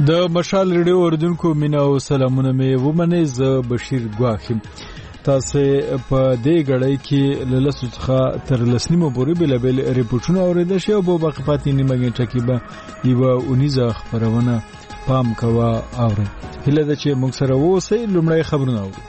د مشال ریډیو اوریدونکو مینا او سلامونه مې ومنئ. زه بشیر ګواخیم. تاسو په دې غړی کې لاسو څخه تر لسنیمو پورې بلابل ریپورتونه اوریدل شي او په باقی پاتې نیمه غنټه کې به یو اونیزه خبرونه پام کوا اوري. هله د چې موږ سره ووسئ. لومړی خبرونه اورو.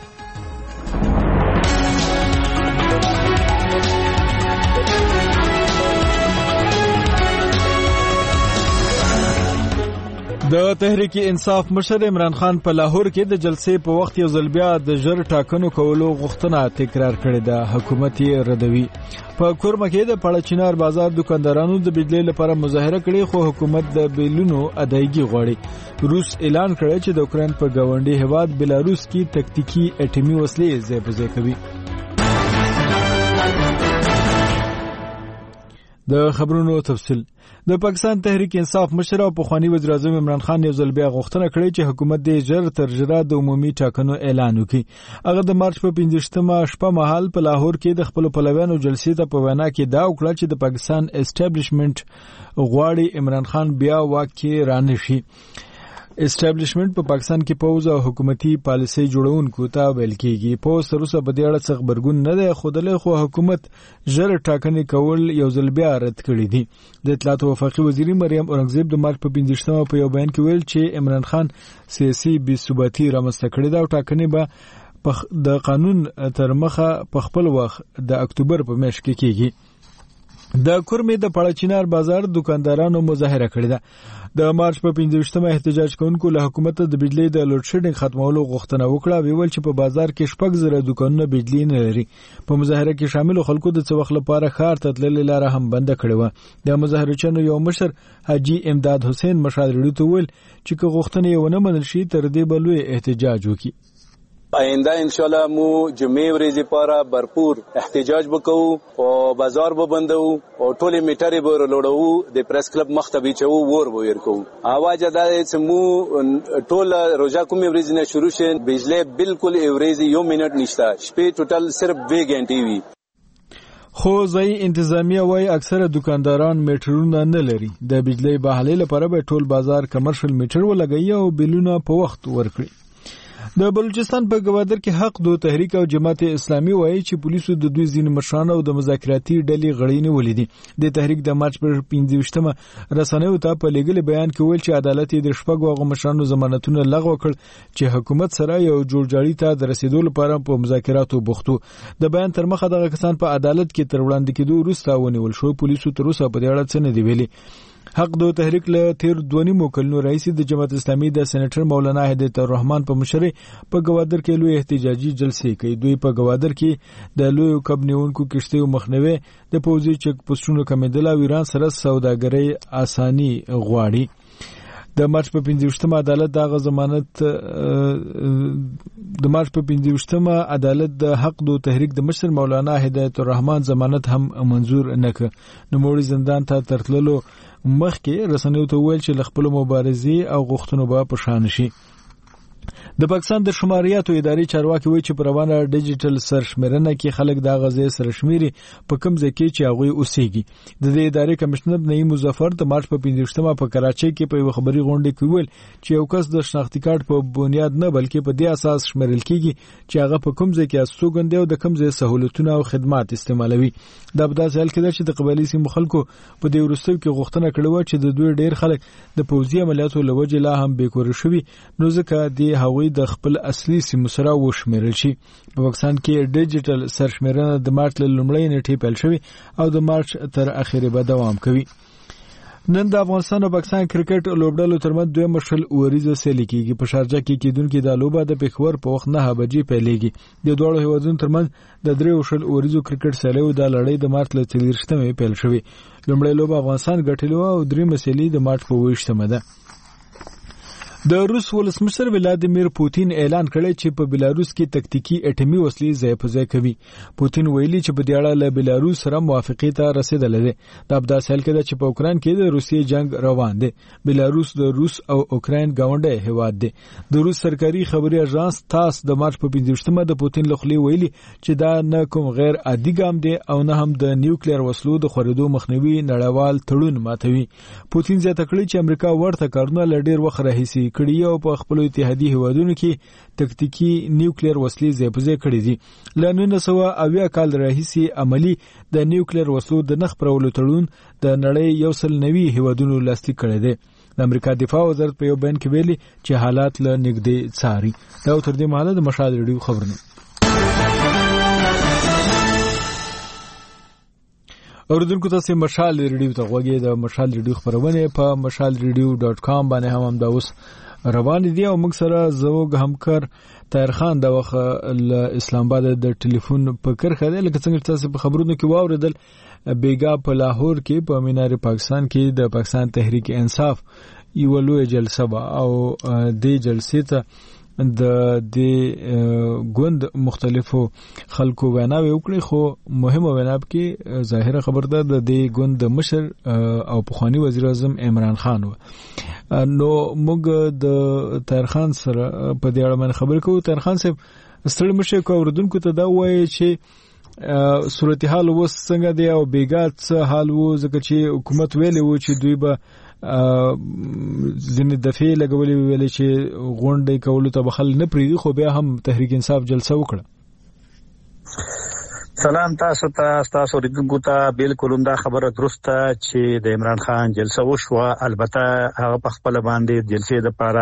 د تحریک انصاف مشر عمران خان په لاهور کې د جلسې په وخت یو ځل بیا د ژر ټاکنو کولو غوښتنه تکرار کړې ده. حکومت یې ردوي. په کورمه کې د پړچینار بازار دکاندارانو د بجلی لپاره مظاهره کړې، خو حکومت د بیلونو ادایګي غواړي. روس اعلان کړی چې د اوکرين په گاونډي هیواد بلاروس کې تکتیکی اټومي وسلې ځای په ځای کوي. د خبرونو تفصیل. د پاکستان تحریک انصاف مشر او پخوانی وزیر اعظم عمران خان یو ځل بیا غوښتنه کړې چې حکومت د ژر تر ژره د عمومي ټاکنو اعلان وکړي. هغه د مارچ په 15مه شپه مهال په لاهور کې د خپل پلویانو جلسې ته په وینا کې دا وکړه چې د پاکستان اسټابلیشمنت غواړي عمران خان بیا واک کې رانشي. اسټابلیشمنت په پاکستان کې پوز او حکومتي پالیسي جوړونکو ته ویل کېږي. پوز تر اوسه په دې اړه څه خبرګون نه دی خوده، خو حکومت ژر ټاکنې کول یو ځل بیا رد کړی دی. د اطلاعات او وفاقي وزیر مریم اورنګزیب د مارچ په 15مه په یو بیان کې ویل چې عمران خان سیاسي بې ثباتي رامنځته کړې ده او ټاکنې به د قانون تر مخه په خپل وخت د اکتوبر په میاشت کې کېږي. د کورمې د پړچینار بازار دکاندارانو مظاهره کړې ده. د مارچ په 15مه احتجاج کوونکو له حکومت د بجلی د لوډ شیډینګ ختمولو غوښتنه وکړه. ویل چې په بازار کې 6,000 دکانونه بجلی نه لري. په مظاهره کې شامل خلکو د څه وخت لپاره ښار ته تللې لار هم بند کړې و. د مظاهرچیانو یو مشر حاجی امداد حسین مشال ریډیو ته ویل چې که غوښتنه یې ونه منل شي تر دې به لوی احتجاج وکړي. آینده انشالله مو جمعې ورځې لپاره भरपूर احتجاج وکړو او بازار به بندو او ټولې میټرې به لوړو، د پریس کلب مخ ته بیچو ور به ورکو. اواز دا چې مو ټول روزه کومې ورځې نه شروع شي بجلی بالکل ورځې یو منټ نشته، شپې ټوټل صرف 2 غنټې وي. خو ځای انتظامیه وای اکثره دکانداران میټرونه نه لري. د بجلی بحالې لپاره به ټول بازار کمرشل میټر ولګي او بیلونه په وخت ورکړي. د بلوچستان په گوادر کې حق دو تحریک او جماعت اسلامي وایي چې پولیسو د دوی ځین مشران او د مذاکراتي ډلې غړي نیولې دي. د تحریک د مارچ پر 15مه رسنیو ته په لګل بیان کې ویل چې عدالت د شپږو هغو مشرانو ضمانتونه لغوه کړ چې حکومت سره یو جوړجاړي ته د رسیدو لپاره په مذاکراتو بوختو. د بیان تر مخه دغه کسان په عدالت کې تر وړاندې کېدو وروسته ونیول شو. پولیسو تر اوسه په دې اړه څه نه دی ویلي. حق دو تحریک له تیر 2 کلونو رئیس د جماعت اسلامي د سېنیټر مولانا هدایت الرحمن په مشرۍ په گوادر کې لوی احتجاجي جلسې کوي. دوی په گوادر کې د لوی کب نیونکو کشتیو مخنیوي، د پوځي چک پوسټونو کمیدل او ایران سره سوداګرۍ اساني غواړي. د مارچ په 15مه عدالت دغه ضمانت د مارچ په 15مه عدالت د حق دو تحریک د مشر مولانا هدایت الرحمن ضمانت هم منزور نه کړ. نو موړي زندان ته ترتللو مخکې رسنیو ته ویل چې خپل مبارزې او غوښتنو به په شان شي. د پاکستان د شماریاتو ادارې چارواکي وایي چې په روانه ډیجیټل سرشمېرنه کې خلک د غزې سرشمېري په کوم ځای کې چې هغه اوسېږي. د دې ادارې کمشنر نعیم مظفر د مارچ په 15مه په کراچۍ کې په یو خبري غونډه کې ویل چې یو کس د شناختی کارت په بنیاد نه بلکې په دې اساس شمېرل کېږي چې هغه په کوم ځای کې استوګن دی او د کوم ځای سہولتونه او خدمات استعمالوي. دا په داسې حال کې ده چې د قبایلي سیمو خلکو په دې وروستیو کې غوښتنه کړې و چې د دوی ډېر خلک د پوځي عملیاتو له وجې لا هم بیکور شوي، نو ځکه د هغوی د خپل اصلي سیمو سره وشمیرل شي. په پاکستان کې ډیجیټل سرشمېرنه د مارچ له لومړۍ نیټې پیل شوې او د مارچ تر اخره به دوام کوي. نن د افغانستان او پاکستان کرکټ لوبډلو ترمنځ دوه مشل اوریزه سیالي کیږي. په شارجه کې کېدونکې د لوبه د پېښور په وخت 9 بجې پیلېږي. د دوه هیوادونو ترمنځ د 3 مشل اوریزو کرکټ سیالي د لړۍ د مارچ له 30مه پیل شوې. لومړی لوبه افغانستان ګټلو او درېمه سیالي د مارچ په 20مه ده. د روس ولسمشر ولادیمیر پوتین اعلان کړی چې په بلاروس کې تکتیکی اټومي وسلې ځای په ځای کوي. پوتین ویلي چې په دې اړه له بلاروس سره موافقې ته رسیدلې ده. دا په داسې حال کې ده چې په اوکران کې د روسیې جنگ روان دی. بلاروس د روس او اوکران ګاونډی هیواد دی. د روس سرکاري خبري اژانس تاس د مارچ په 15مه د پوتین لخوا ویلي چې دا نه کوم غیر عادي ګام دی او نه هم د نیوکلیر وسلو د خورېدو مخنیوي نړیوال تړون ماتوي. پوتین زیاته کړی چې امریکا ورته کارونه لډیر وخت راهیسي کړي او په خپل اتحادیه هیوادونو کې تکتیکی نیوکلیر وسلې ځای په ځای کړي دي. له 1980 کال راهیسي عملی د نیوکلیر وسلو د نخ پرولو تړون د نړۍ 190 هیوادونو لاسلیک کړی دی. د امریکا دفاع وزارت په یو بیان کې ویلي چې حالات له نږدې څاري. دا تر دې مهاله د مشال ریډیو خبرونه. اوردونکو تاسو مشال ریډیو ته غوږی د مشال ریډیو خبرونه په mashalradio.com باندې هم دا اوس روان دي او موږ سره زوګ همکار طاهر خان د وخت اسلام آباد د ټلیفون په کرخه دی. لکه څنګه تاسو په خبرونو کې واوریدل بیګا په لاهور کې په مینار پاکستان کې د پاکستان تحریک انصاف یو لوی جلسه او د جلسې ته د ګوند مختلفو خلکو ویناوي وکړي. خو مهمه وینا کې ظاهره خبر ده د ګوند مشر او پخوانی وزیر اعظم عمران خان و. نو موږ د طاهر خان سره په دې اړه باندې خبرې کوو. طاهر خان صاحب ستړي مشه کو اوردونکو ته دا وایي چې صورتحال وس څنګه دی او بیګات څه حال وو ځکه چې حکومت ویلي وو چې دوی به ځینې دفعې لګولې ویلې چې غونډې کولو ته بخل نه پریږدي خو بیا هم تحریک انصاف جلسه وکړه. سلام تاسو ریډونکو ته. بالکل دا خبره درسته چې د عمران خان جلسه وشوه. البته هغه په خپل باندې جلسې د پاره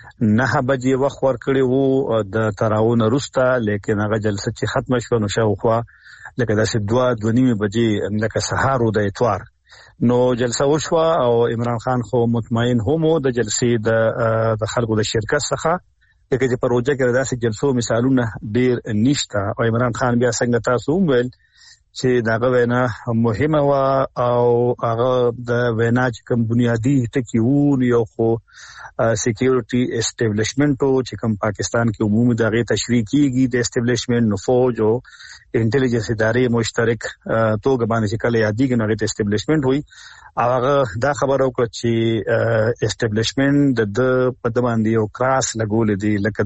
9 بجې وخت ورکړی وو د تراون وروسته، لیکن هغه جلسه چې ختم شو نو شاوخوا لکه داسې 2:30 بجې لکه سهار و د اتوار نو جلسه وشوه او عمران خان خو مطمئن هم د جلسې د خلکو د شرکت څخه لکه چې پروژه کې داسې جلسو مثالونه ډیر نشته. او عمران خان بیا څنګه تاسو ویل چې داغه وینا مهمه وا او هغه د وینا چې کوم بنیادی ټکی وو یو خو سکیورټي اسټابلیشمنت چې کوم پاکستان کې عمومي دغه تشریح کیږي د اسټابلیشمنت نو فوج او انټيليجنس ادارې مشترک توګه باندې چې کله یادېږي نو د اسټابلیشمنت وي. هغه دا خبره وکړه چې اسټابلیشمنت د په باندې یو کراس لګول دي لکه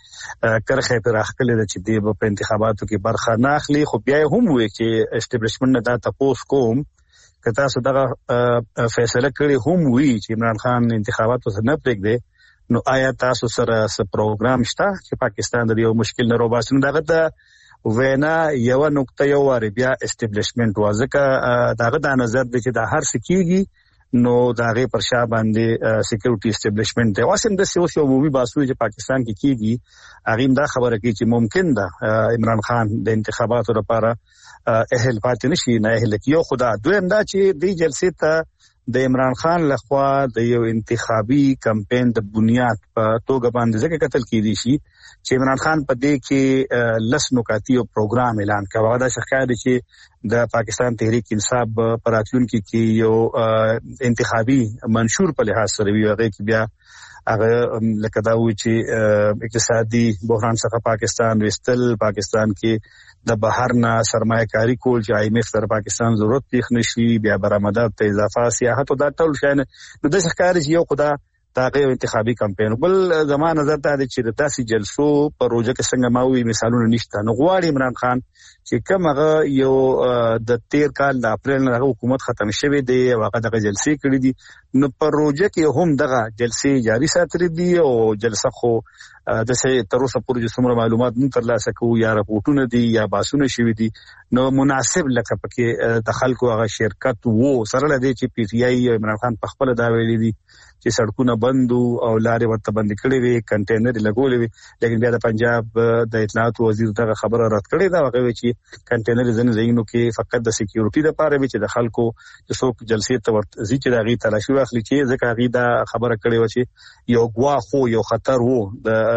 د کرخه پر اخلي چې د په انتخاباتو کې برخه نه اخلي. خو بیا هم وایي چې اسټابلیشمنت دا تاسو کوم کته تاسو دغه فیصله کړی هم وی چې عمران خان انتخاباتو څخه نه پریږدي نو آیا تاسو سره څه پروګرام شته چې پاکستان د یو مشکل نه روباسي؟ دغه د وینا یو نقطه یو وری بیا اسټابلیشمنت وازکه دغه د نظر د چې د هر سکیږي نو دغه پر شا باندې سکیورټي اسټابلیشمنت دی. واسم د سیاسي عمومي باسو چې پاکستان کې کیږي هغه دا خبره کوي چې ممکن ده عمران خان د انتخاباتو لپاره اهل پاتې نشي نه اهل کیو. خدا دویم دا چې د جلسې ته د عمران خان لخوا د یو انتخابي کمپاین د بنیاد په توګه باندې ځکه قتل کیدی شي چې عمران خان په دې کې لس نکاتی او پروګرام اعلان کړو. دا ښکاري چې د پاکستان تحریک انصاف پر راتلونکي کې یو انتخابي منشور په لحاظ سره وی هغه کې بیا هغه لکه دا و چې اقتصادي بحران څخه پاکستان وستل، پاکستان کې د بهر نه سرمایه کاری کول چې IMF سره پاکستان ضرورت پیښ نشي، بیا برآمدات ته اضافه سیاحت او دا ټول شین نو د ښکاري چې یو خدا تاغه انتخابي کمپاین. بل زما نظر ته چې د تاسو جلسو پروژه کې څنګه ماوي مثالونه نشته. نو غواړي عمران خان چې کوم هغه یو د 13 کال د اپریل نه حکومت ختم شوه دی او هغه دغه جلسې کړې دي نو پروژه کې هم دغه جلسې جاری ساتري دي او جلسه خو د څه تر اوسه پورې څومره معلومات نه ترلاسه کوو یا راپورټونه دي یا باسونه شوي دي نو مناسب لکه پکې د خلکو هغه شرکت وو سره لدی چې PTI عمران خان په خپل دا ویلي دي چې سړکونه بند او لارې ورته بند کړې وي، کنټینر لګولې وي، لیکن بیا د پنجاب د اطلاعات وزیر دغه خبره رد کړې ده هغه چې کنټینر ځنه زینو کې فقط د سکیورټي لپاره وي چې د خلکو د څوک جلسې ته ورځي چې دغه تلاشي واخلي چې ځکه غي دا خبره کړې و چې یو ګواخ یو خطر وو د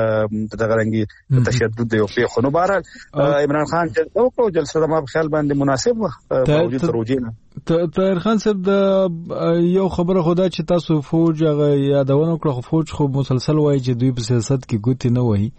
دغه رنګي تشدد یو په خونو بار عمران خان جلسه د ما په خیال باندې مناسب باوجود تروجینه طاهر خان صاحب د یو خبره خدا چې تاسو فوج هغه یادونه کړو فوج خو مسلسل وایي چې دوی په سیاست کې ګوتې نه وایي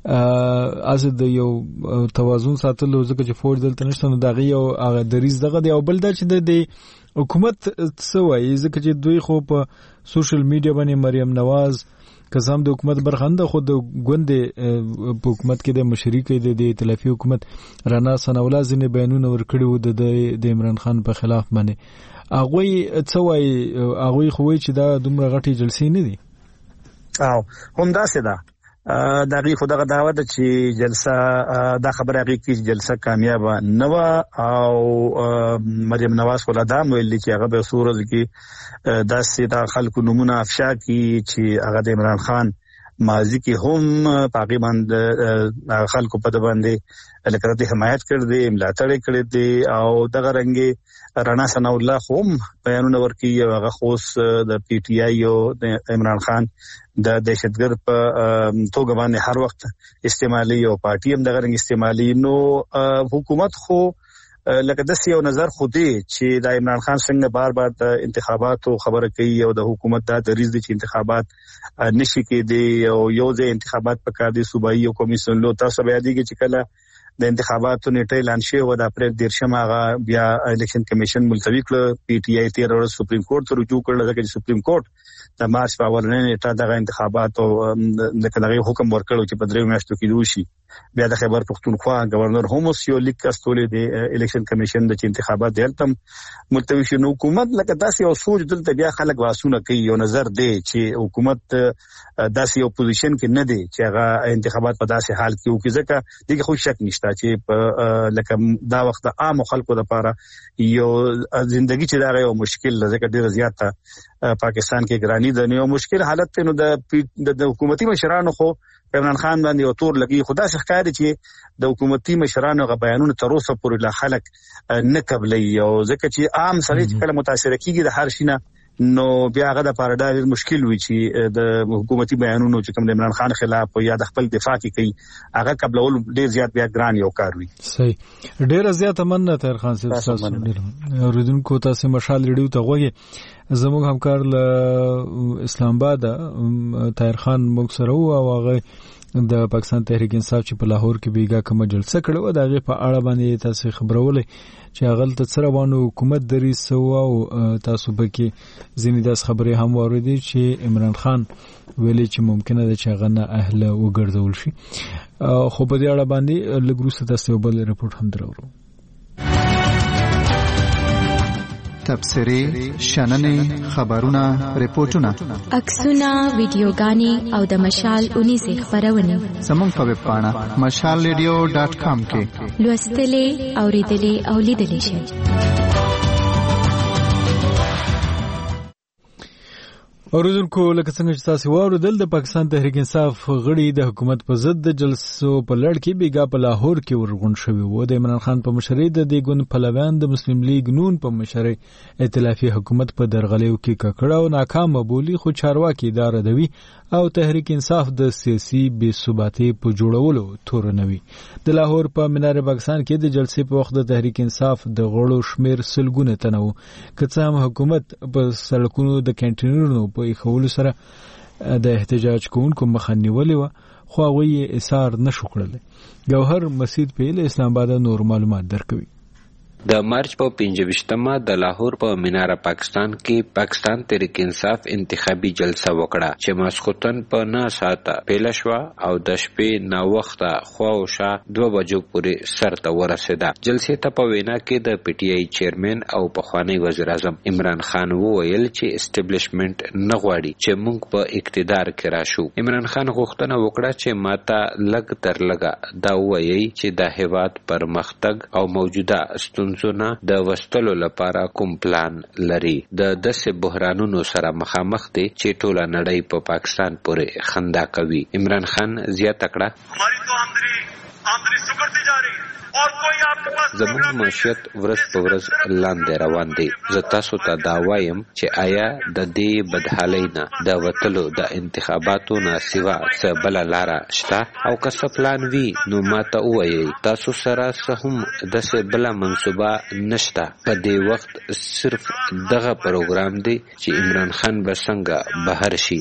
از د یو توازن ساتلو ځکه چې فوج دلته نشته نو دغه یو هغه دریز دغه دی او بل دا چې د حکومت څه وایي ځکه چې دوی خو په سوشل میډیا باندې مریم نواز قسم د حکومت برخنده خو د ګوندې په حکومت کې د مشرکې د ائتلافي حکومت رانا سناولا ځنې بیانونه ورکړي وو د عمران خان په خلاف باندې هغه څه وایي هغه خو وایي چې دا دومره غټي جلسې نه دي او هم دا څه ده دغه خدغه دعوه ده چې جلسه دا خبره هغه کې جلسه کامیاب نه و او مریم نواز ولدا ویل چې هغه به سورز کې داسې دا خلکو نمونه افشا کی چې هغه د عمران خان ماضی کې هم پاکي باندې خلکو په باندې لکه د حمایت کړ دي ملاتړ کړی دي او دغه رنګي رانا ثنا الله هم بیانونه ورکي هغه خوص د پی ټی آی او د عمران خان د دهشتګرد په توګه باندې هر وخت استعمالي او پارټي هم دغه رنګ استعمالي نو حکومت خو لکه د سیو نظر خو دی چې د عمران خان څنګه بار بار د انتخاباتو خبره کوي او د حکومت د دریز دي چې انتخابات نشي کېدي او یو ځای انتخابات پکار دي صوبایي او کمیسیون له تاسو بیا دي چې کله د انتخاباتو نیټه اعلان شوی و د اپریل 13 هغه بیا الیکشن کمیشن ملتوی کړ پی ټی آی 13 ورځ سپریم کورټ ته رجوع کړل ځکه چې سپریم کورټ د مارچ په اولنۍ نیټه دغه انتخابات او دغه حکم ورکړو چې په 3 میاشتو کې دوشي بیا د خیبر پختونخوا گورنر هوموس یو لیک کاستولې د الیکشن کمیشن د انتخابات دلته ملتوی شنو حکومت لکه داسې او سوچ دلته بیا خلک واسونه کوي یو نظر دی چې حکومت داسې اپوزیشن کې نه دی چې هغه انتخابات په داسې حال کې وکړي ځکه دغه خو شک نشته چې لکه دا وخت عام خلکو لپاره یو ژوندۍ چې دا یو مشکل ځکه ډیر زیاته پاکستان کې ګرانی د یو مشکل حالت نو د حکومتي مشرانو خو عمران خان باندې یو تور لګي خدا ښکاري چې د حکومتي مشرانو غو بیانونه تر اوسه پورې لا خلک نه قبلې او ځکه چې عام سړي چې کله متاثر کیږي د هر شینه نو بیا هغه د پاره ډېر مشکل وي چې د حکومتي بیانونو چې کوم د عمران خان خلاف یا د خپل دفاع کوي هغه قبلول ډېر زیات بیا ګران یو کار وي صحیح ډېر زیات مننه طاهر خان صاحب اوریدونکو تاسو مشال ریډیو ته غوږی زموږ همکار له اسلام آباد طاهر خان موږ سره او هغه د پاکستان تحریک انصاف چې په لاهور کې بیګا کومه جلسه کړو دا غي په اړه باندې تاسو خبرولې چې هغه ته سره وانه حکومت دري سو او تاسو به کې ځینې داس خبرې هم واردې چې عمران خان ویلي چې ممکنه ده چې هغه نه اهل وګرځول شي خو په دې اړه باندې لګروسته تاسو بل رپورټ هم درورو تبصرې شننې خبرونه ریپورتونه عکسونه ویډیوګانې او د مشال 19 خبرونه زموږ په ویب پاڼه mashalradio.com کې لوستلې اوریدلې او لیدلې شئ. اوریدونکو لکه څنګه چې تاسو واوریدل د پاکستان تحریک انصاف غړي د حکومت په ضد د جلسو په لړ کې بیګا په لاهور کې ورغون شوی و د عمران خان په مشرۍ د دیګون پلویان د مسلم لیگ نون په مشرۍ ائتلافي حکومت په درغلیو کې ککړه او ناکام بولی خو چارواکي اداره دوی او تحریک انصاف د سیاسي بې ثباتۍ په جوړولو تورنوي. د لاهور په منار پاکستان کې د جلسې په وخت د تحریک انصاف د غړو شمیر سلګونه تنو کڅه هم حکومت په سړکونو د کینټینرونو په خولو سره د احتجاج کوونکو مخه نیولې و خو هغه یې اثار نشو کړل. جوهر مسعود په اسلام آباد نور معلومات درکوي. د مارچ په 25مه د لاهور په منار پاکستان کې پاکستان تحریک انصاف انتخابي جلسه وکړه چې ماسختن په 9 ساعته پیل شو او د شپې نا وخته خواوشا 2 بجو پورې سرته ورسېده. جلسې ته په وینا کې د پی ټی آی چیرمن او پخوانی وزیر اعظم عمران خان وویل چې اسټابلیشمنت نه غواړي چې موږ په اقتدار کې راشو. عمران خان غوښتنه وکړه چې ماته لګ تر لګه دا وایي چې د هیواد پرمختګ او موجوده ستونزو ستونزو نه د وستلو لپاره کوم پلان لري. د داسې بحرانونو سره مخامخ دي چې ټوله نړۍ په پاکستان پورې خندا کوي. عمران خان زیاته کړه زموږ معیشت ورځ په ورځ لاندې روان دی. زه تاسو ته دا وایم چې آیا د دې بدحالۍ نه د وتلو د انتخاباتو نه سوا څه بله لاره شته؟ او که څه پلان وي نو ما ته ووایئ. تاسو سره څه هم داسې بله منصوبه نشته. په دې وخت صرف دغه پروګرام دی چې عمران خان به څنګه بهر شي.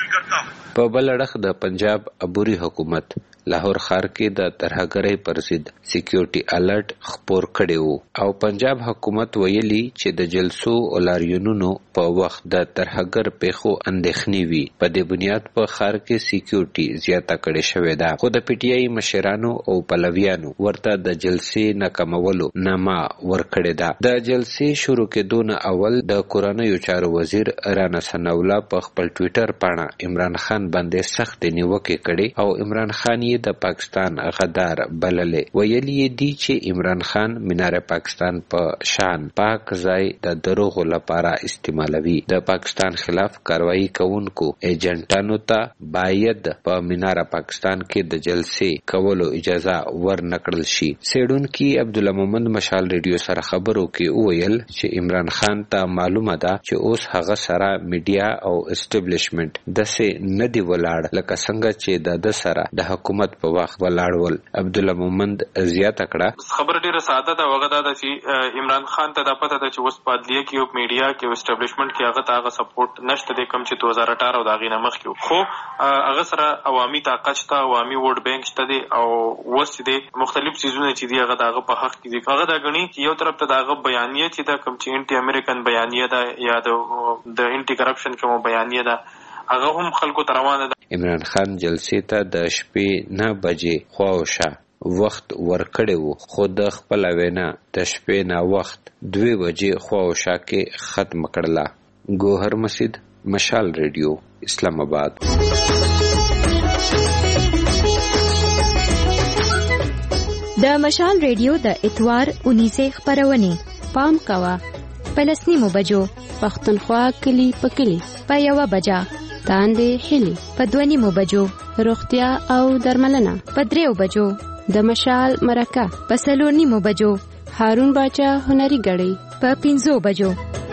په بل اړخ د پنجاب عبوري حکومت لاهور ښار کې د ترهګرۍ پر ضد سکیورټي الرټ خپور کړی وو او پنجاب حکومت ویلي چې د جلسو او لاریونونو په وخت د ترهګر پیښو اندېښنې وي. په دې بنیاد په ښار کې سکیورټي زیاته کړې شوې ده. خو د پی ټی آی مشرانو او پلویانو ورته د جلسې نه کمولو نامه ورکړې ده. د جلسې شروع کېدو نه اول د کورنیو چارو وزیر رانا ثناءالله په خپل ټویټر پاڼه عمران خان باندې سخت نیوکې کړې او عمران خان د پاکستان غدار بللې. ویلي دي چې عمران خان مینار پاکستان په شان پاک ځای د دروغو لپاره استعمالوي. د پاکستان خلاف کاروایی کوونکو ایجنټانو ته باید په مینار پاکستان کې د جلسې کولو اجازه ورنکړل شي. سیډونکي عبدالمومند مشال ریډیو سره خبرو کې وویل چې عمران خان ته معلومه ده چې اوس هغه سره میډیا او اسټابلیشمنت داسې نه دی ولاړ لکه څنګه چې د سره د حکومت په وخت ولاړول. عبدالمومند زیاته کړه خبر ډیره ساده ده. وغه دا چې عمران خان ته د پته ده چې اوس په عدلیه کې او میډیا کې او اسټابلیشمنت کې هغه ته هغه سپورټ نشته دی کوم چې 2018 او د هغې نه مخکې. خو هغه سره عوامي طاقت شته، عوامي ووټ بینک شته دی او اوس چې دی مختلف څیزونه چې دي هغه د هغه په حق کې دي. هغه دا ګڼي چې یو طرف ته د هغه بیانیه چې ده کوم چې انټي امریکن بیانیه ده یا د انټي کرپشن کوم بیانیه ده هغه هم خلکو ته روانه ده. عمران خان جلسې ته د شپې 9 بجې خواوشا وخت ورکړی وو خو د خپل وینا د شپې نه وخت 2 بجې خواوشا کې ختم کړله. ګوهر مسجد، مشال ریډیو، اسلام آباد. د مشال ریډیو د اتوار 19 خبرونه پام کوا پلسنیمو بجو پختونخوا کلی پکلی په 1 بجا تاندې هلی په 2 بجو روغتیا او درملنه په 3 بجو د مشال مرکه په 4 بجو هارون باچا هنري غړي په 5 بجو.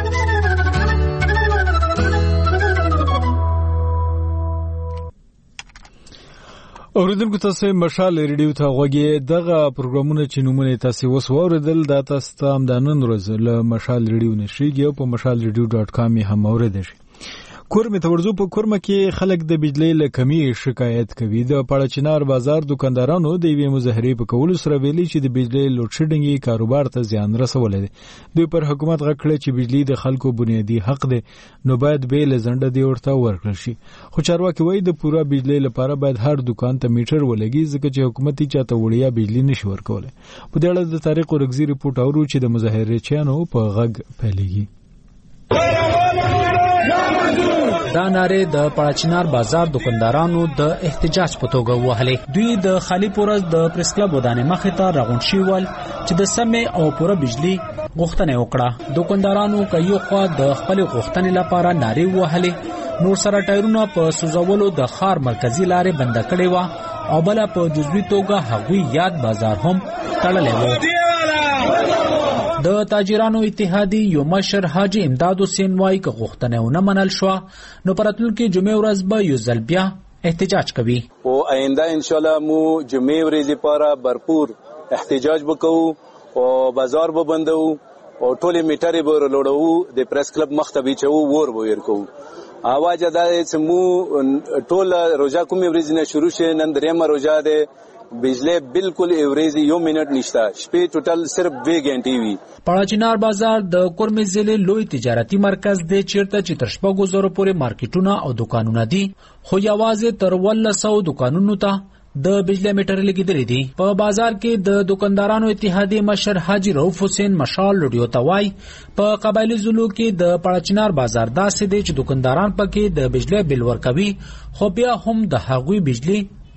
اوریدونکو تاسو مشال ریډیو ته غوږی. دغه پروګرامونه چې نومونه تاسو وسوریدل دا تاسو ته هم د نن ورځ له مشال ریډیو نشریږي او په mashalradio.com هم اوریدل شي. کورمه تورزو په کورمه کې خلک د بجلی له کمی شکایت کوي. د پړچنار بازار دکاندارانو د وی مظاهره په کولو سره ویلي چې د بجلی لوډ شیډینګ کاروبار ته زیان رسولې دي. دوی پر حکومت غکړه چې بجلی د خلکو بنیادی حق دی نو باید به لزنده دی ورته ورکړل شي. خو چارواکي وایي د پورا بجلی لپاره باید هر دکان ته میټر ولګي ځکه چې حکومت چاته وړیا بجلی نشي ورکولای. په دې اړه د تاریخ ورغزي ریپورت اورو چې د مظاهره چانو په غږ پیلېږي. دا ناره د پړچنار بازار دکاندارانو د احتجاج په توګه وهلې. دوی د خالی پورز د پریس کلب ودانې مخې ته راغونډ شول چې د سمې او پوره بجلی غوښتنه وکړه. دکاندارانو کایو خوا د خپل غوښتنې لپاره ناره وهلې. نور سره ټایرونه په سوزولو د ښار مرکزی لارې بند کړې و او بل په جزوی توګه هغوی یاد بازار هم تړلې و. د تاجرانو اتحادی یو مشر حاجی امداد حسین وايي که غوښتنه ونه منل شو نو پراتلونکي جمعې ورځ به یو ځل بیا احتجاج کوي. او آینده ان شاء الله مو جمعې ورځ لپاره भरपूर احتجاج وکړو او بازار به بندو او ټول میټرې به لوړو د پریس کلب مختبي چو ور به ورکو. اواز ادا چې مو ټول روزه کومې ورځ نه شروع شه نن درېمه روزه ده بجلی بالکل ایوریزی یو منٹ نشتا شپې ټوټل صرف 2 غنټې وی. پړچنار بازار د کورمه ضلع لوی تجارتي مرکز دی چیرته چې تر شپږو زره پورې مارکیټونه او دکانونه دي خو یوازې تر 100 دکانونو ته د بجلی میټر لګیدل دي. په بازار کې د دکاندارانو اتحادیه مشر حاجی رؤف حسین مشال لډیو توای په قبایلی زلو کې د پړچنار بازار داسې دی چې دکانداران پکې د بجلی بل ورکوي خو بیا هم د هغوی بجلی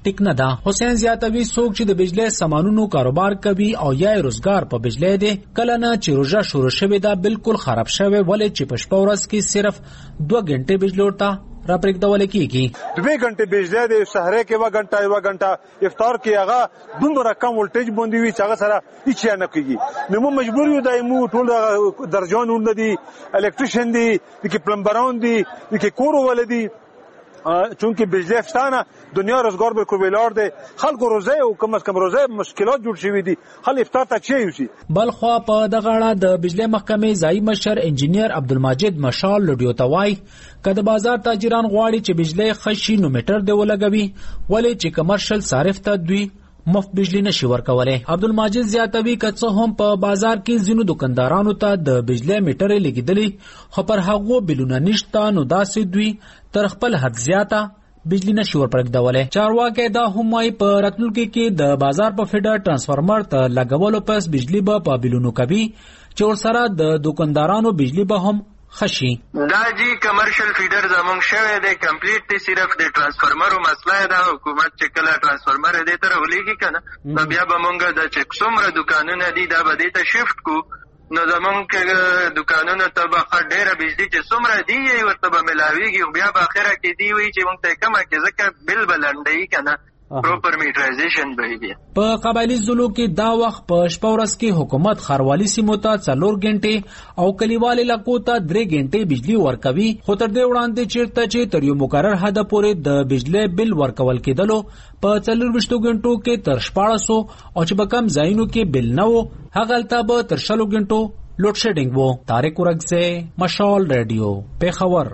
ټیک نه ده. حسین زیاتوي څوک چې د بجلی سامانونو کاروبار کوي او یا روزګار په بجلی دی کله نه چې روژه شروع شوې ده بالکل خراب شوی ولې چې په شپه ورځ کې صرف 2 غنټې بجلی ورته را پرېږدول کېږي. 2 غنټې بجلی دی سحرې کې 1 غنټه افطار کې هغه دومره کم ولټیج باندې وي چې هغه سره هیڅ نه کېږي. نو موږ مجبور یو دایمو ټول درجانونه دي الکتریشن دي کې پلمبران دي کې کور ولدي چونکه بجلی افستانه دنیا روزګار به کویلار دی خلکو روزه او کم از کم روزه مشکلات جوړ شوي دي خل افطار ته چي وي. بل خو په دغه اړه د بجلی محکمې ځایي مشر انجینیر عبدالمجید مشال لډیو توای کله بازار تاجران غواړي چې بجلی خشي نو میټر دی ولګوي ولې چې کمرشل صارف ته دوی مفت بجلی نشي ورکولای. عبدالمجید زیاتوي کڅه هم په بازار کې ځینو دکاندارانو ته د بجلی میټر لګیدلی خو پر هغه بلونه نشته نو داسې دوی تر خپل حد زیاته بجلی نشي ورپرېږدولای. چارواکي دا هم وايي په راتلونکي کې د بازار په فیډر ترانسفارمر ته لګولو پس بجلی به په بلونو کوي چې ورسره د دکاندارانو بجلی به هم خشي. دا جی کمرشل فیډر زمونږ شوی دی کمپلیټ دی صرف د ترانسفارمر مسله ده حکومت چې کله ترانسفارمر دې ته راولېږي کنه بیا به مونږ د چې څومره دکانونه دي دا به دې ته شفت کو نو زمونږ دکانونو ته به ډېره بجلی چې څومره دی ورته به ملاویږي بیا به اخره کې دی وي چې مونږ ته کمه کې ځکه بل بلنډوي کنه پروپر میټرایزیشن به وي. په قبایلی ضلعو کې دا وخت په شپه ورځ کې حکومت ښاروالي سیمو ته 4 غنټې او کلیوالي علاقو ته 3 غنټې بجلی ورکوي خو تر دې وړاندې چیرته چې تر یو مقرر حد پورې د بجلی بل ورکول کېدلو په 24 غنټو کې تر 1400 او چې په کم ځایونو کې بل نه وو هغلته به تر 60 غنټو لوډ شیډینګ وو. طارق ورغزه مشال رادیو پیښور.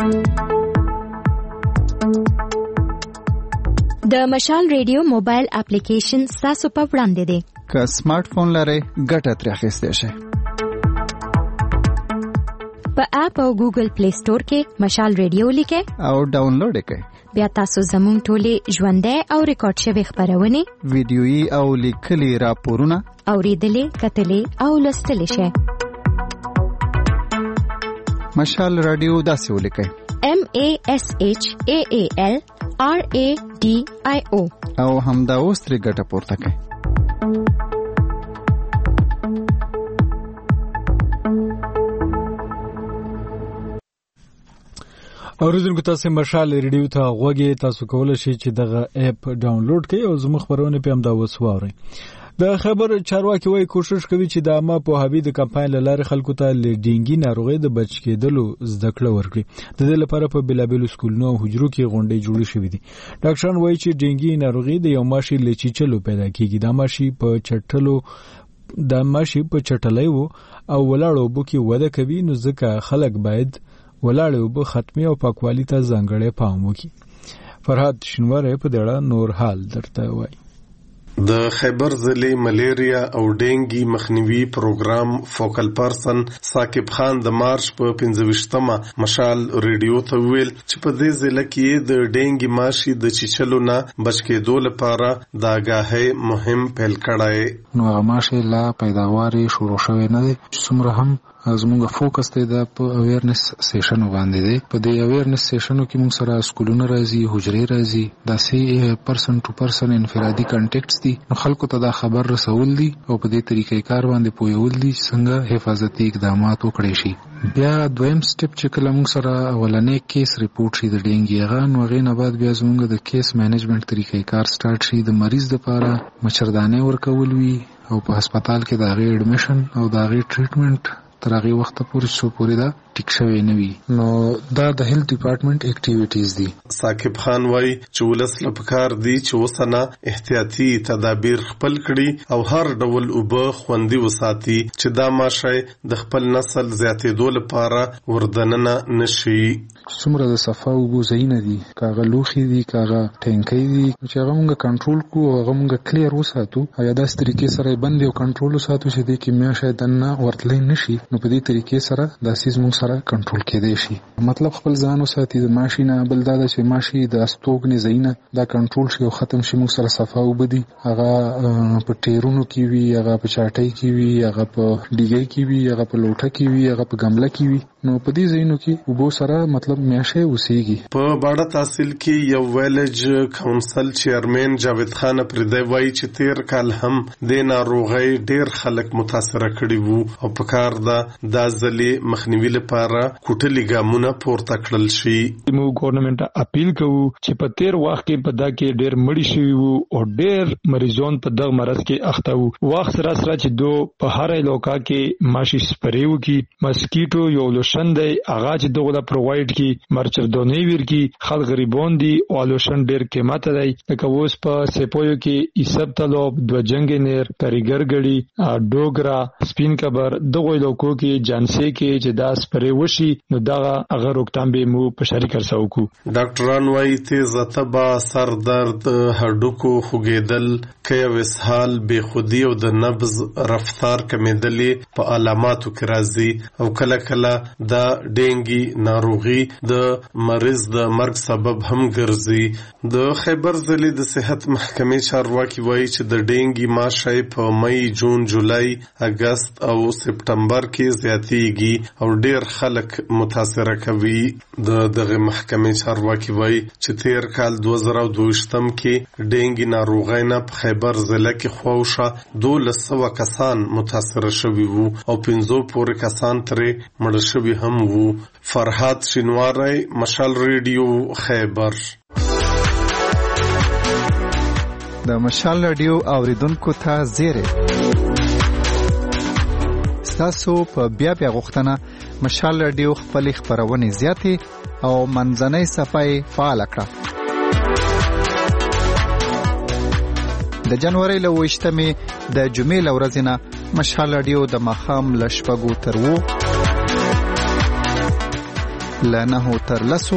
د مشال ریډیو موبایل اپلیکیشن تاسو په وړاندې دی. که سمارټ فون لرئ ګټه ترې اخیستی شئ. په اپ او ګوګل پلی سٹور کې مشال ریډیو لیکئ او ډاونلوډ یې کړئ. بیا تاسو زموږ ټولې ژوندۍ او ریکارډ شوي خپرونې ویډیويي او لیکلي راپورونه اوریدلې کتلې او لوستلې شئ. مشال رادیو داسې ولیکئ MASHAAL RADIO او همدا اوس ترې ګټه پورته کړئ. اوریدونکو تاسو مشال ریډیو ته غوږی تاسو کولای شئ چې دغه اپ ډاونلوډ کړئ او زموږ خبرونه په همدا اوس واورئ. د خبر چارواکي وايي کوشش کوي چې د عامه پوهاوي د کمپاین لاره خلکو ته له ډینګي ناروغي د بچ کېدلو زده کړه ورکړي. د دې لپاره په بلابل سکولونو او حجرو کې غونډې جوړې شوې دي. ډاکټران وايي چې ډینګي ناروغي د یو ماشي له چیچلو پیدا کیږي. د ماشي په چټلۍ او ولاړو بو کې وده کوي نو ځکه خلک باید ولاړو بو ختمي او پاکوالي ته ځانګړی پام وکړي. فرهاد شنواره په دړه نور حال درته وایي. د خیبر ضلع ملیریا او ډینګي مخنیوي پروګرام فوکل پرسن ثاقب خان د مارچ په 25مه مشال ریډیو ته ویل چې په دې ضلع کې د ډینګي ماشي د چیچلو نه بچ کېدو لپاره د آګاهۍ مهم پیل کړی. نو هغه ماشي لا پیداواري شروع شوی نه دی چې څومره هم زموږ فوکس دی د په اویرنس سیشن باندې دی. په دې اویرنس سیشنو کې موږ سره سکولونه راځي حجرې راځي داسې پرسن ټو پرسن انفرادي کانټیکټس دي نو خلکو ته دا خبر رسول دي او په دې طریقې کار باندې پویول دي څنګه حفاظتي اقدامات وکړي شي. بیا دویم سټپ چې کله موږ سره اولنې کیس ریپورت شي د ډینګي هغه نو هغې نه بعد بیا زموږ د کیس مینجمنټ طریقې کار سٹارټ شي. د مریض لپاره مچردانې ورکول وي او په هسپتال کې د هغې اډمیشن او د هغې ټریټمنټ تر هغې وخته پورې څو پورې دا ټیک شوی نه وي. نو دا د هیلث ډپارټمنټ اکټیویټیز دي. ثاقب خان وايي چې ولس له پکار دي چې اوسنه احتیاطي تدابیر خپل کړي او هر ډول اوبه خوندي وساتي چې دا ماشي د خپل نسل زیاتېدو لپاره وردننه نشي. څومره د صفا اوبو ځایونه دي کاغه لوخي دي کاغه ټینکۍ دي چې هغه موږ کنټرول کو او هغه موږ کلیر وساتو او یا داسې طریقې سره باندې او کنټرول وساتو چې د کیمیا شاید نه ورتلې نشي. نو په دې طریقې سره د سیس موږ سره کنټرول کېدای شي. مطلب خپل ځان وساتي د ماشي نه، بل دا چې ماشي د استوګنې زینه دا کنټرول شي او ختم شي. موږ سره صفا وبدي، هغه په ټیرونو کې وي، هغه په چاټۍ کې وي، هغه په ډیګۍ کې وي، هغه په لوټه کې وي، هغه په ګمله کې وي. نو په دې ځایونو کې وبو سره مطلب میاشه اوسېږي. په باډه تحصیل کې یو ویلج کونسل چیرمن جاوید خان پردی وایي چې تیر کال هم د ناروغۍ ډیر خلک متاثر کړي وو او په کار دا د ځلې مخنیوي لپاره کوټلي ګامونه پورته کړل شي. موږ ګورنمنت اپیل کوو چې په تیر وخت کې په دا کې ډیر مړي شوي وو او ډیر مریضان په دغه مرض کې اخته وو. وخت سره سره چې دو په هر علاقه کې ماشي سپری وکي، مسکیټو یو لوشن دی هغه چې دغه د پرووایډ کی مرچردونی ورکی، خلک غریبون دي او لوشن ډیر قیمت دی. لکه اوس په سپویو کې ایسب طلب، دو جنگنیر، کاریګر غړي، ډوګرا، سپین کبر، دغه علاقو کې جانسي کې چې دا سپری وشي نو دغه هغه روکتام به مو په شریکر سوکو. ډاکټران وایي تیزه تبه، سر درد، هډوکو خوګیدل، کیو اسهال، بېخودي او د نبض رفتار کمیدلې په علاماتو کې راځي او کله کله دا ډینګي ناروغي د مریض د مرګ سبب هم ګرځي. د خیبر ضلع د صحت محکمې چارواکي وایي چې د ډینګي ماشي په مئی، جون، جولای، اگست او سپټمبر کې زیاتېږي او ډیر خلک متاثر کوي. دغه محکمې چارواکي وایي چې تیر کال 2022 کې ډینګي ناروغۍ نه په خیبر ضلع کې خواوشه 1200 کسان متاثر شوي وو او 500 پورې کسان ترې مړه شوي هم وو. فرحات شینواری، مشال ریډیو، خیبر. د مشال ریډیو اوریدونکو ته زیری تاسو په بیا غوښتنه مشال ریډیو خپل خبرونه زیاتې او منځنۍ صفحه فعال کړه. د جنوري له 28مې د جمعې له ورځې نه مشال ریډیو د ماښام له 6 تر 9 له 9 تر 10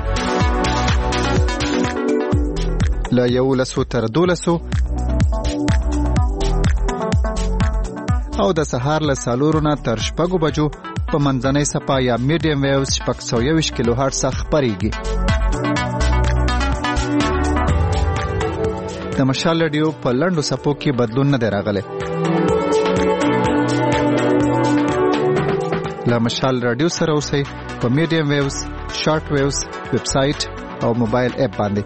له 11 تر 12 او د سهار له 4 نه تر 6 بجو په منځنۍ صفحه یا میډیم ویوز 621 کیلو هرتز خبريږي. د مشال ریډیو په لنډو صفو کې بدلون نه دی راغلی. له مشال ریډیو سره اوسئ په میډیم ویوز، شارټ ویوز، ویب سټ او موبایل اپ باندې.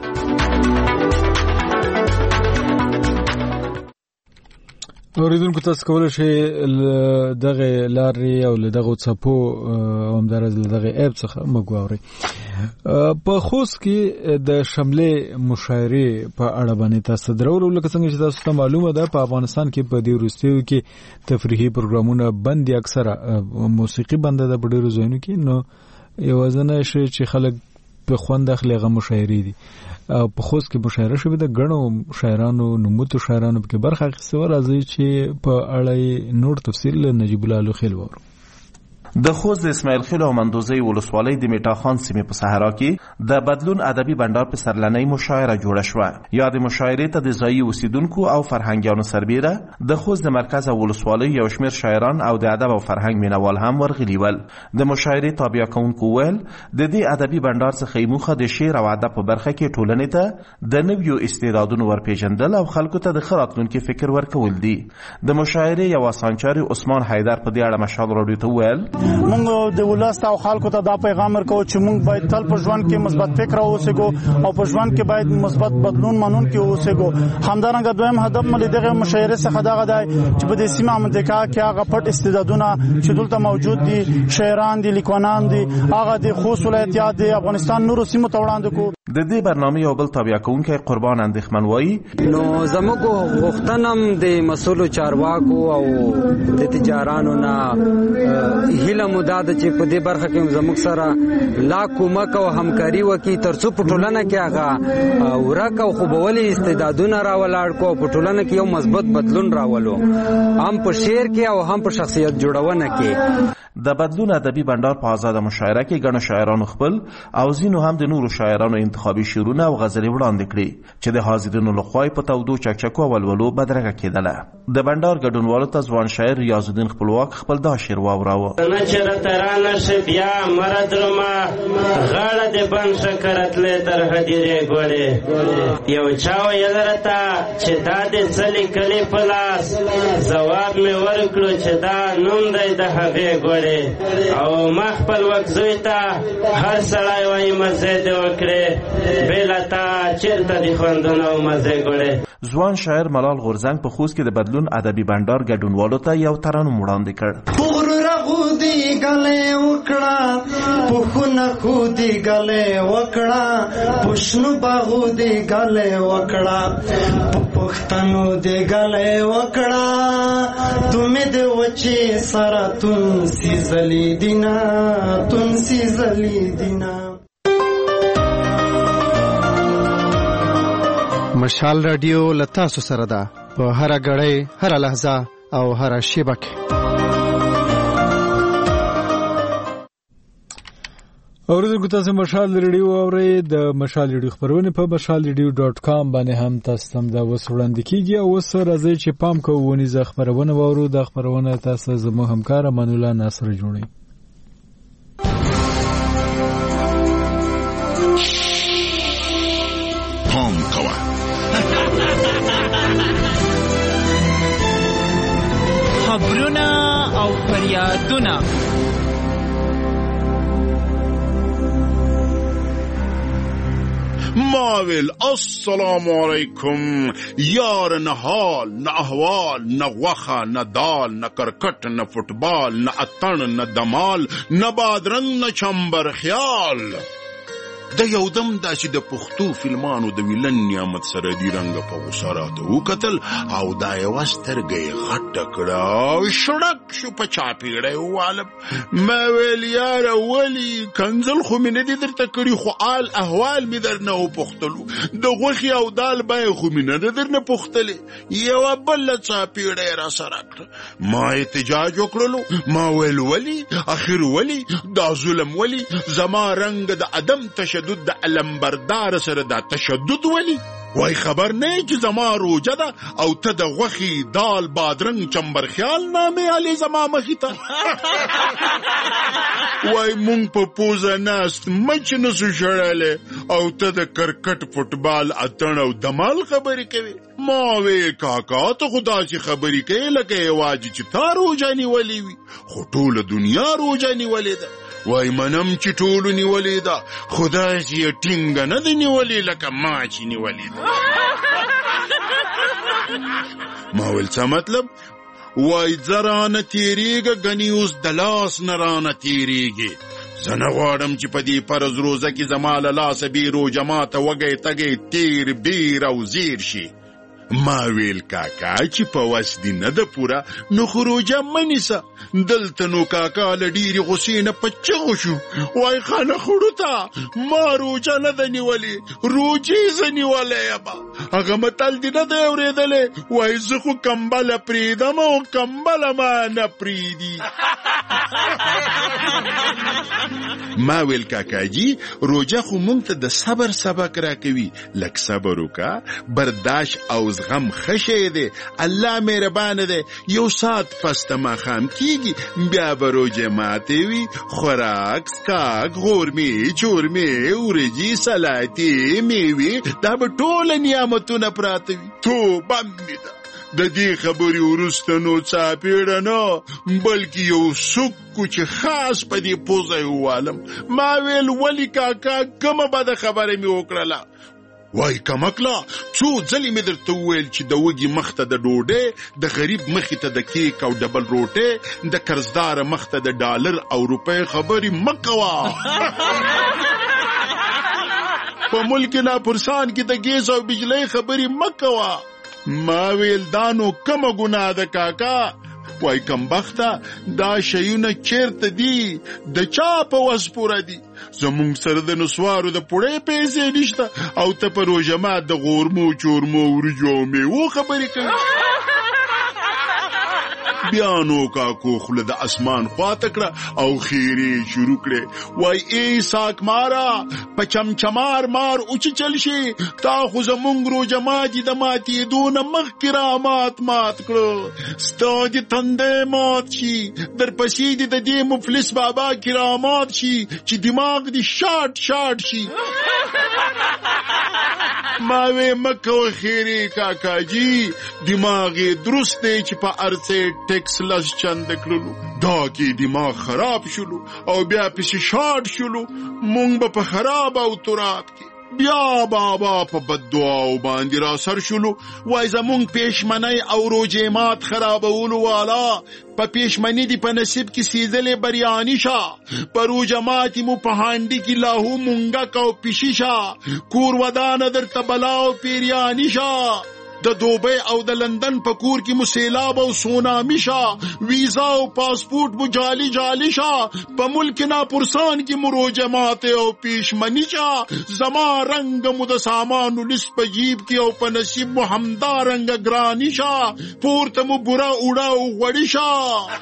اوریدونکو تاسو کولای شئ دغه لارې او دغه صفو او دغه اپ څخه مګورئ. په خوست کې د شملې مشاعرې په اړه باندې تاسو درولو لکه څنګه چې تاسو ته معلومه ده په افغانستان کې په دې وروستیو کې تفریحي پروګرامونه بند دي، اکثره موسیقي بند ده په ډیرو ځایونو کې. نو یوازینی شی چې خلک په خوند اخلي هغه مشاعرې دي. په خوست کې مشاعره شوې ده، ګڼو شاعرانو، نوموتو شاعرانو په برخه اخیستې وه. راځي چې په اړه نور تفصیل نجیب الله لوخیل وورو. د خوست د اسماعیل خیل او مندوزی ولسوالۍ د میټا خان سیمې په صحرا کې د بدلون ادبي بندر په سرلنۍ مشاعره جوړه شوه. یاد مشاعرې ته د ځایي اوسیدونکو او فرهنګیانو سربیره د خوست د مرکز او ولسوالۍ یو شمېر شاعران او د ادب او فرهنګ مینوال هم ورغلي ول. د مشاعرې تابع کوونکو ویل د دې ادبي بندر څخه موخه د شعر او ادب په برخه کې ټولنې ته د نویو استعدادونو ورپېژندل او خلکو ته د ښه راتلونکي فکر ورکول دي. د مشاعرې یو اسانچاري عثمان حیدر په دې اړه مشال راډیو ته ویل مونږ د ولست او خلکو ته دا پیغام ورکو چې مونږ باید تل په ژوند کې مثبت فکر اوسېګو او په ژوند کې باید مثبت بدلون منون کې اوسېګو. همدارنګه دویم هدف مې دغه مشاعره څخه دغه دی چې په دې سیمه منطقه کې هغه پټ استعدادونه چې دلته موجود دي، شاعران دي، لیکوالان دي، هغه د خوست ولایت یا د افغانستان نورو سیمو ته وړاندې کو. د دې برنامه یو بل تابع کوونکی قربان اندېښمن وایي نو زموږ غوښتنه د مسؤلو چارواکو او د تجارانو نه هیله مو دا ده چې په دې برخه کې زموږ سره لا کومک او همکاري وکړي ترڅو په ټولنه کې هغه ورک او خوبولي استعدادونه راولاړ کو او په ټولنه کې یو مثبت بدلون راولو، هم په شعر کې او هم په شخصیت جوړونه کې. د بدلون ادبي بندر په آزاده مشاعره کې ګڼو شاعرانو خپل او ځینو هم د نورو شاعرانو انتخابي شعرونه او غزلې وړاندې کړي چې د حاضرینو لخوا په تودو چکچکو او ولولو بدرګه کېدله. د بندر ګډونوالو ته ځوان شاعر ریاض الدین خپلواک خپل دا شعر واوراوه. نه چې ترانه ش بیا مرد رما غاړه د بن شکرتلې تر هدیره ګوړې یو چا ویل راته چې دا د څلې کلی په لاس جواب مې ورکړو چې دا نوم دی د هغې ګوړې او ما خپل وکزوی ته هر سړی وایي مزې دې وکړې بېله تا چېرته دي خوندونه او مزې ګوړې. ځوان شاعر ملال غورزنګ په خوست کې د بدلون ادبي بندر ګډونوالو ته یو ترانه وړاندې کړ. پغرونه خودي ګلې وکړه پخونه خودي ګلې وکړه پښنو باغودي ګلې وکړه پښتنو دې ګلې وکړه تمه دې وچی سره تونسي زلي دینا تونسي زلي دینا. مشال رادیو لتاسو سره ده په هر غړې هر لحظه او هر شیبه کې. اوریدونکو تاسو مشال ریډیو اورئ. د مشال ریډیو خبرونه په mashalradio.com باندې هم تاسو ته دا وسوړاندې کیږي. او اوس راځي چې پام کوو ونیزه خبرونه وورو. د خبرونه تاسو زموږ همکار امان الله ناصر جوړي. پام کوه خبرونه او فریادونه. ماویل السلام علیکم یار. نه حال نه احوال نه غوخه نه دال نه کرکټ نه فوټبال نه اتن نه دمال نه بادرنګ نه چمبر خیال. د یو دم داسې د پښتو فلمانو د ویلن نعمت سره دی رنګ په غسراته وکتل او دا یوه سترګه یې غټه کړه او شړک شو په چاپېړی ووالم. ما ویل یاره ولې کنځل خو مې نه دي درته کړي خو آل احوال مې درنه وپوښتلو د غوښې او دال بیې خو مې نه ده درنه پوښتلې یوه بله چاپېړی را سره کړه. ما احتجاج وکړلو ما ویل ولې اخر ولې دا ظلم ولې زما رنګ د عدم تشدد د علمبردار سره دا تشدد ولی وای خبر نه چې زما روجه ده او ته د غوښې دال بادرنګ چمبر خیال نامې علي زما مخې ته وای مونږ په پوزه ناست مچ نسو شړلی او ته د کرکټ فوټبال اتن او دمال خبرې کوي. ما وی کاکا ته خو داسې خبرې کوي لکه یوازې چې تا روجه نیولې وي خو ټوله دنیا روجه نیولې ده. وای منم چې ټولو نیولې ده خو داسې یې ټینګه نه ده نیولې لکه ما چې نیولې ده. ما ویل څه مطلب؟ وای زه رانه تېرېږه ګنې اوس د لاس نه رانه تېرېږې. زه نه غواړم چې په دې فرض روزه کې زما له لاسه بې روژه ماته وږی تږی تېر بیر او زیر شي. ما ویل کاکا چې په وس دي نه ده پوره نو خو روژه مه نیسه. دلته نو کاکا له ډېرې غوسې نه په چغو شو وای خانه خړو ته ما روژه نه ده نیولې روجې زه نیولی یمه. هغه متل دې نه دی اورېدلی وای زه خو کمبله پرېږدم او کمبله ما نه پرېږدي. ما ویل کاکاجي روژه خو مونږ ته د صبر سبق راکوي. لږ صبر وکړه برداشت او غم خشه دی الله مهربانه دی. یو ساعت پس ته ماښام کیږي بیا به روژه ماتې وي خوراک سکاک غورمې چورمې ورجې سلاتې میوې دا به ټوله نعمتونه پراته وي. توبه مې ده د دې خبرې وروسته نو څاپېړه نه بلکې یو سکو چې خاص په دې پوزه یې ووالم. ما ویل ولې کاکا کومه بده خبره مې وکړله؟ وای کمکلا څو ځلې مې درته وویل چې د وږي مخ ته د ډوډۍ د غریب مخې ته د کیک او ډبل روټۍ د قرضدار مخ ته د ډالر او روپۍ خبرې مه کوه. په ملک ناپرسان کې د ګیس او بجلی خبرې مه کوه. ما ویل دا نو کومه ګناه ده کاکا؟ وای کمبخته دا شیونه چیرته دي د چا په وس پوره دي؟ زمونږ سره د نسوارو د پوړې پیسې نشته او ته په روژه مات د غورمو چورمو ورجو او میوو خبرې کوي. بیا نو کاکو خوله د اسمان خواته کړه او خیرې شروع کړې. وای ای ساک مارا په چمچمار مار اوچې چل شي، تا خو زمونږ روژه ماتي د ماتېدو نه مخکې را مات کړو. ستا دې تندی مات شي، درپسې دې د دې مفلس بابا کرامات شي چې دماغ دې شاټ شي. ما وې مکه و خیرې کاکاجي، دماغ یې درست دی چې په ارڅې ټیکس لس چند کړلو. دا کې دماغ خراب شلو او بیا پسې شاټ شلو. مونږ به په خراب او تراب کې بیا بابا په بددعاو باندې را سر شلو. وای زمونږ پیشمنۍ او روجې مات خرابولو والا، په پیشمنی دی په نصیب کې سیزلې بریانی شا، په روجه ماتي مو په هانډي کې لاهو مونږک او پیشي شا، کور ودانه در تبلا او پیریانی شا، د دوبۍ او د لندن په کور کې مو سیلاب او سونامي شا، ویزا او پاسپورت مو جالي شا، په ملک ناپرسان کې مو روجه ماته او پیشمنی شا، زما رنگ مو د سامانو لس په جیب کې او په نصیب مو همدا رنگ ګرانی شا، پورته مو بورا اوړه او غوړی شا.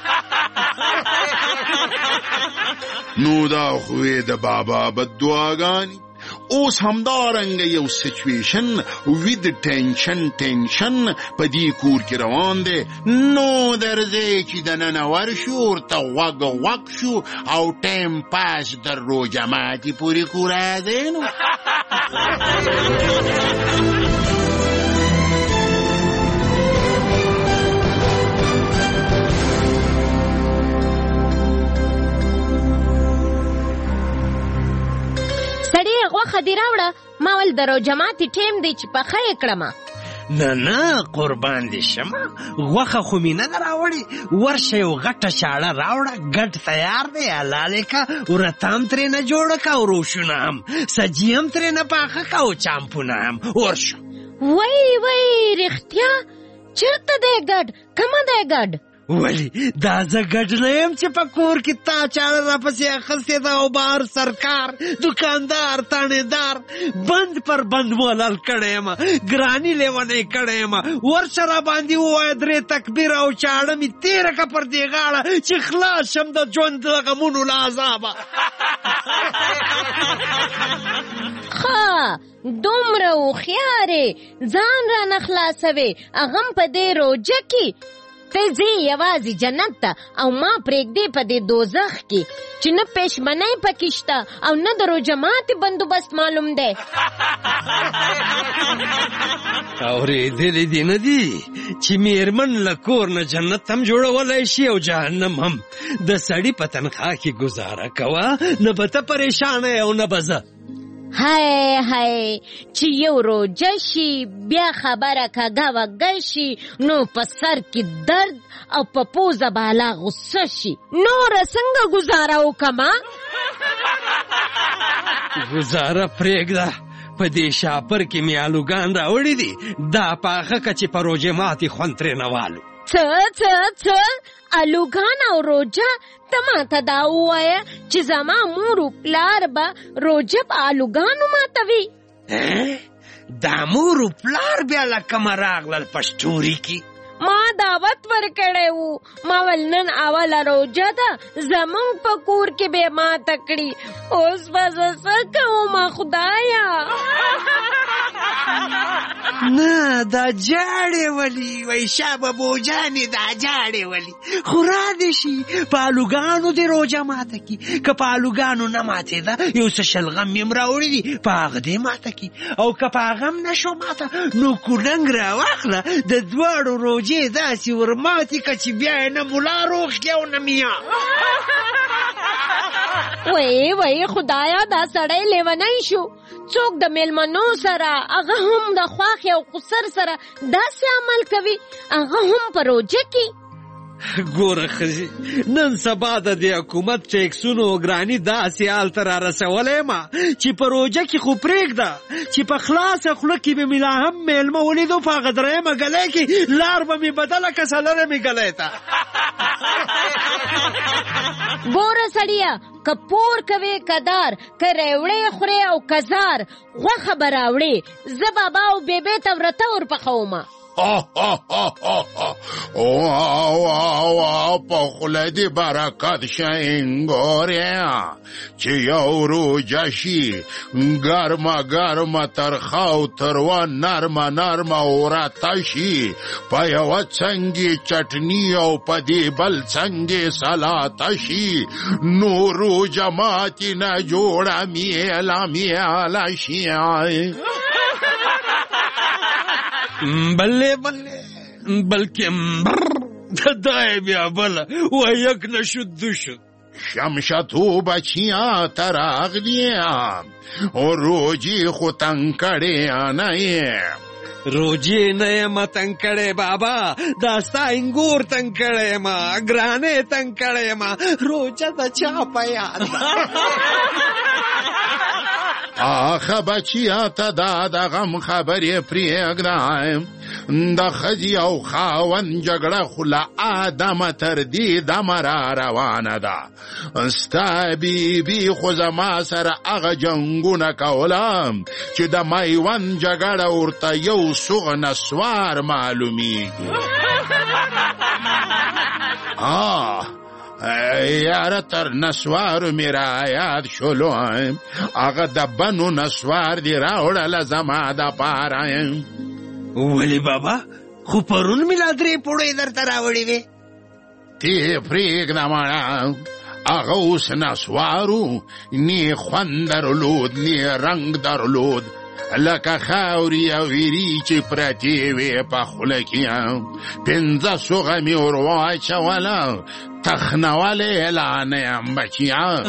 نو دا خوې د بابا بددعاګانې. اوس همدارنګه یو سچویشن وید ټینشن په دې کور کې روان دی. نو درځي چې د نن ورشو ورته غوږ شو او ټایم پاس در روژه ماتي پورې کور راځي. نو سړی غوښه دې راوړه، ما ول د روژه ماتي ټیم دی چې پخه یې کړمه. نه قربان دې شمه، غوښه خو مې نه ده راوړې. ورشه یو غټه چاړه راوړه، ګډ تیار دی، حلالې کا، ورتام ترې نه جوړه کا او روشونه هم، سجي هم ترې نه پاخه کا او چامپونه هم. ورشه. وای رښتیا چېرته دی ګډ؟ کومه دی ګډ؟ ولی دا زه ګډ نه یم چې په کور کې تا چاړه راپسې اخیستې ده او بهر سرکار دکاندار تانېدار بند پر بند مولل کړی یم، ګراني لیونی کړی یم. ورشه را باندې ووایه 3 تکبیر او چاړه مې تېره که پر دې غاړه چې خلاص شم د ژوند د غمونو له عذابه. ښه دومره هوښیارې ځان رانه خلاصوې، هغه هم په دې روژه کې. ته ځې یوازې جنت ته او ما پرېږدې په دې دوزخ کې چې نه پېشمنۍ پکې شته او نه د روژه ماتي بندوبست معلوم دی. اورېدلې دې نه دي چې میرمن له کور نه جنت هم جوړولی شي او جهنم هم. د سړي په تنخواه کې ګزاره کوه، نه به ته پریشانه او نه به زه. هی چې یو روژه شي بیا خبره کږه وږه شي نو په سر کې درد او په پوزه بالا غصه شي. نوره څنګه ګزاره وکمه؟ ګزاره پرېږده، په دې شاپر کې مې آلوګان راوړي دي، دا پاخه که چې په روژه ماتي خوند ترې نه والو. څه آلوګان او روژه؟ ته ماته دا ووایه چې زما مور و پلار به روژه په آلوګانو ماتوي. دا مور و پلار بیا له کومه راغلل په سټوري کې؟ ما دعوت ورکړی وو، ما ول نن اوله روژه ده زمونږ په کور کې به ماته کړي، اوس به زه څه کومه خدایا؟ نه دا جاړې ولي، وای شابه بوجانې دا جاړې ولي، خو را دې شي په آلوګانو دې روژه ماته کي. که په آلوګانو نه ماتېده یو څه شلغم مې هم راوړي دي، په هغه دې ماته کي. او که په هغه هم نه شو ماته نو کولنګ راواخله، د دواړو روژې داسې ورماتې که چې بیا یې نه ملا روغ کړي او نه میا. وای خدایا دا سړی لیونی شو. څوک د میلمنو سره هغه هم د خواښې او قصر سره داسې عمل کوي، هغه هم په روژه کې. ګوره ښځې، نن سبا د دې حکومت ټیکسونو ګراني داسې حال ته را رسولی یم چې په روژه کې خو پرېږده چې په خلاصه خوله کې به مې لا هم میلمه ولیدو، په هغه 3مه ګلی کې لار به مې بدله که څلورمې ګلی ته. ګوره سړیه، که پور کوې کدار، که ریوړې خورې او کزار، غوښه به راوړې، زه بابا او بیبې ته ورته ورپخومه. او په خوله دې برکت شینګوریا چې یو روجه شي ګرمه ګرمه ترخه او تروه نرمه نرمه ورته شي په یوه څنګې چټني او په دې بل څنګې سلاته شي نو روجه ماتې نه جوړه میله میله شي بلې بلې بلکې دای بیا بله و یک نشد شد شمشتو بچیا تراغلیا او روجی خو تنگ کړی نه روجی نه یم تنگ کړی بابا دا ستا انګور تنگ کړی ما ګرانې تنگ کړی ما روجه د چا په یاد آخه بچیا ته دا د غم خبرې پرېږده د ښځې او خاوند جګړه خو له آدمه تر دې دمه را روانه ده ستا بیبي خو زما سره هغه جنګونه کوله چې د میوند جګړه ورته یو سوغ نسوار معلومیږي یاره تر نسوارو می را یاد شلو هغه د بنو نسوار دی راوړله زما د پاره ولی بابا خو پرون می لا درې پوړې درته راوړې وې تی پرېږده مړه هغه اوس نسوارو نی خوند درلود نی رنګ درلود لکه خاورې او ویري چې پرتې وې په خوله کې 15 سوغه مې ور واچوله تخنولې لا نه یم بچیا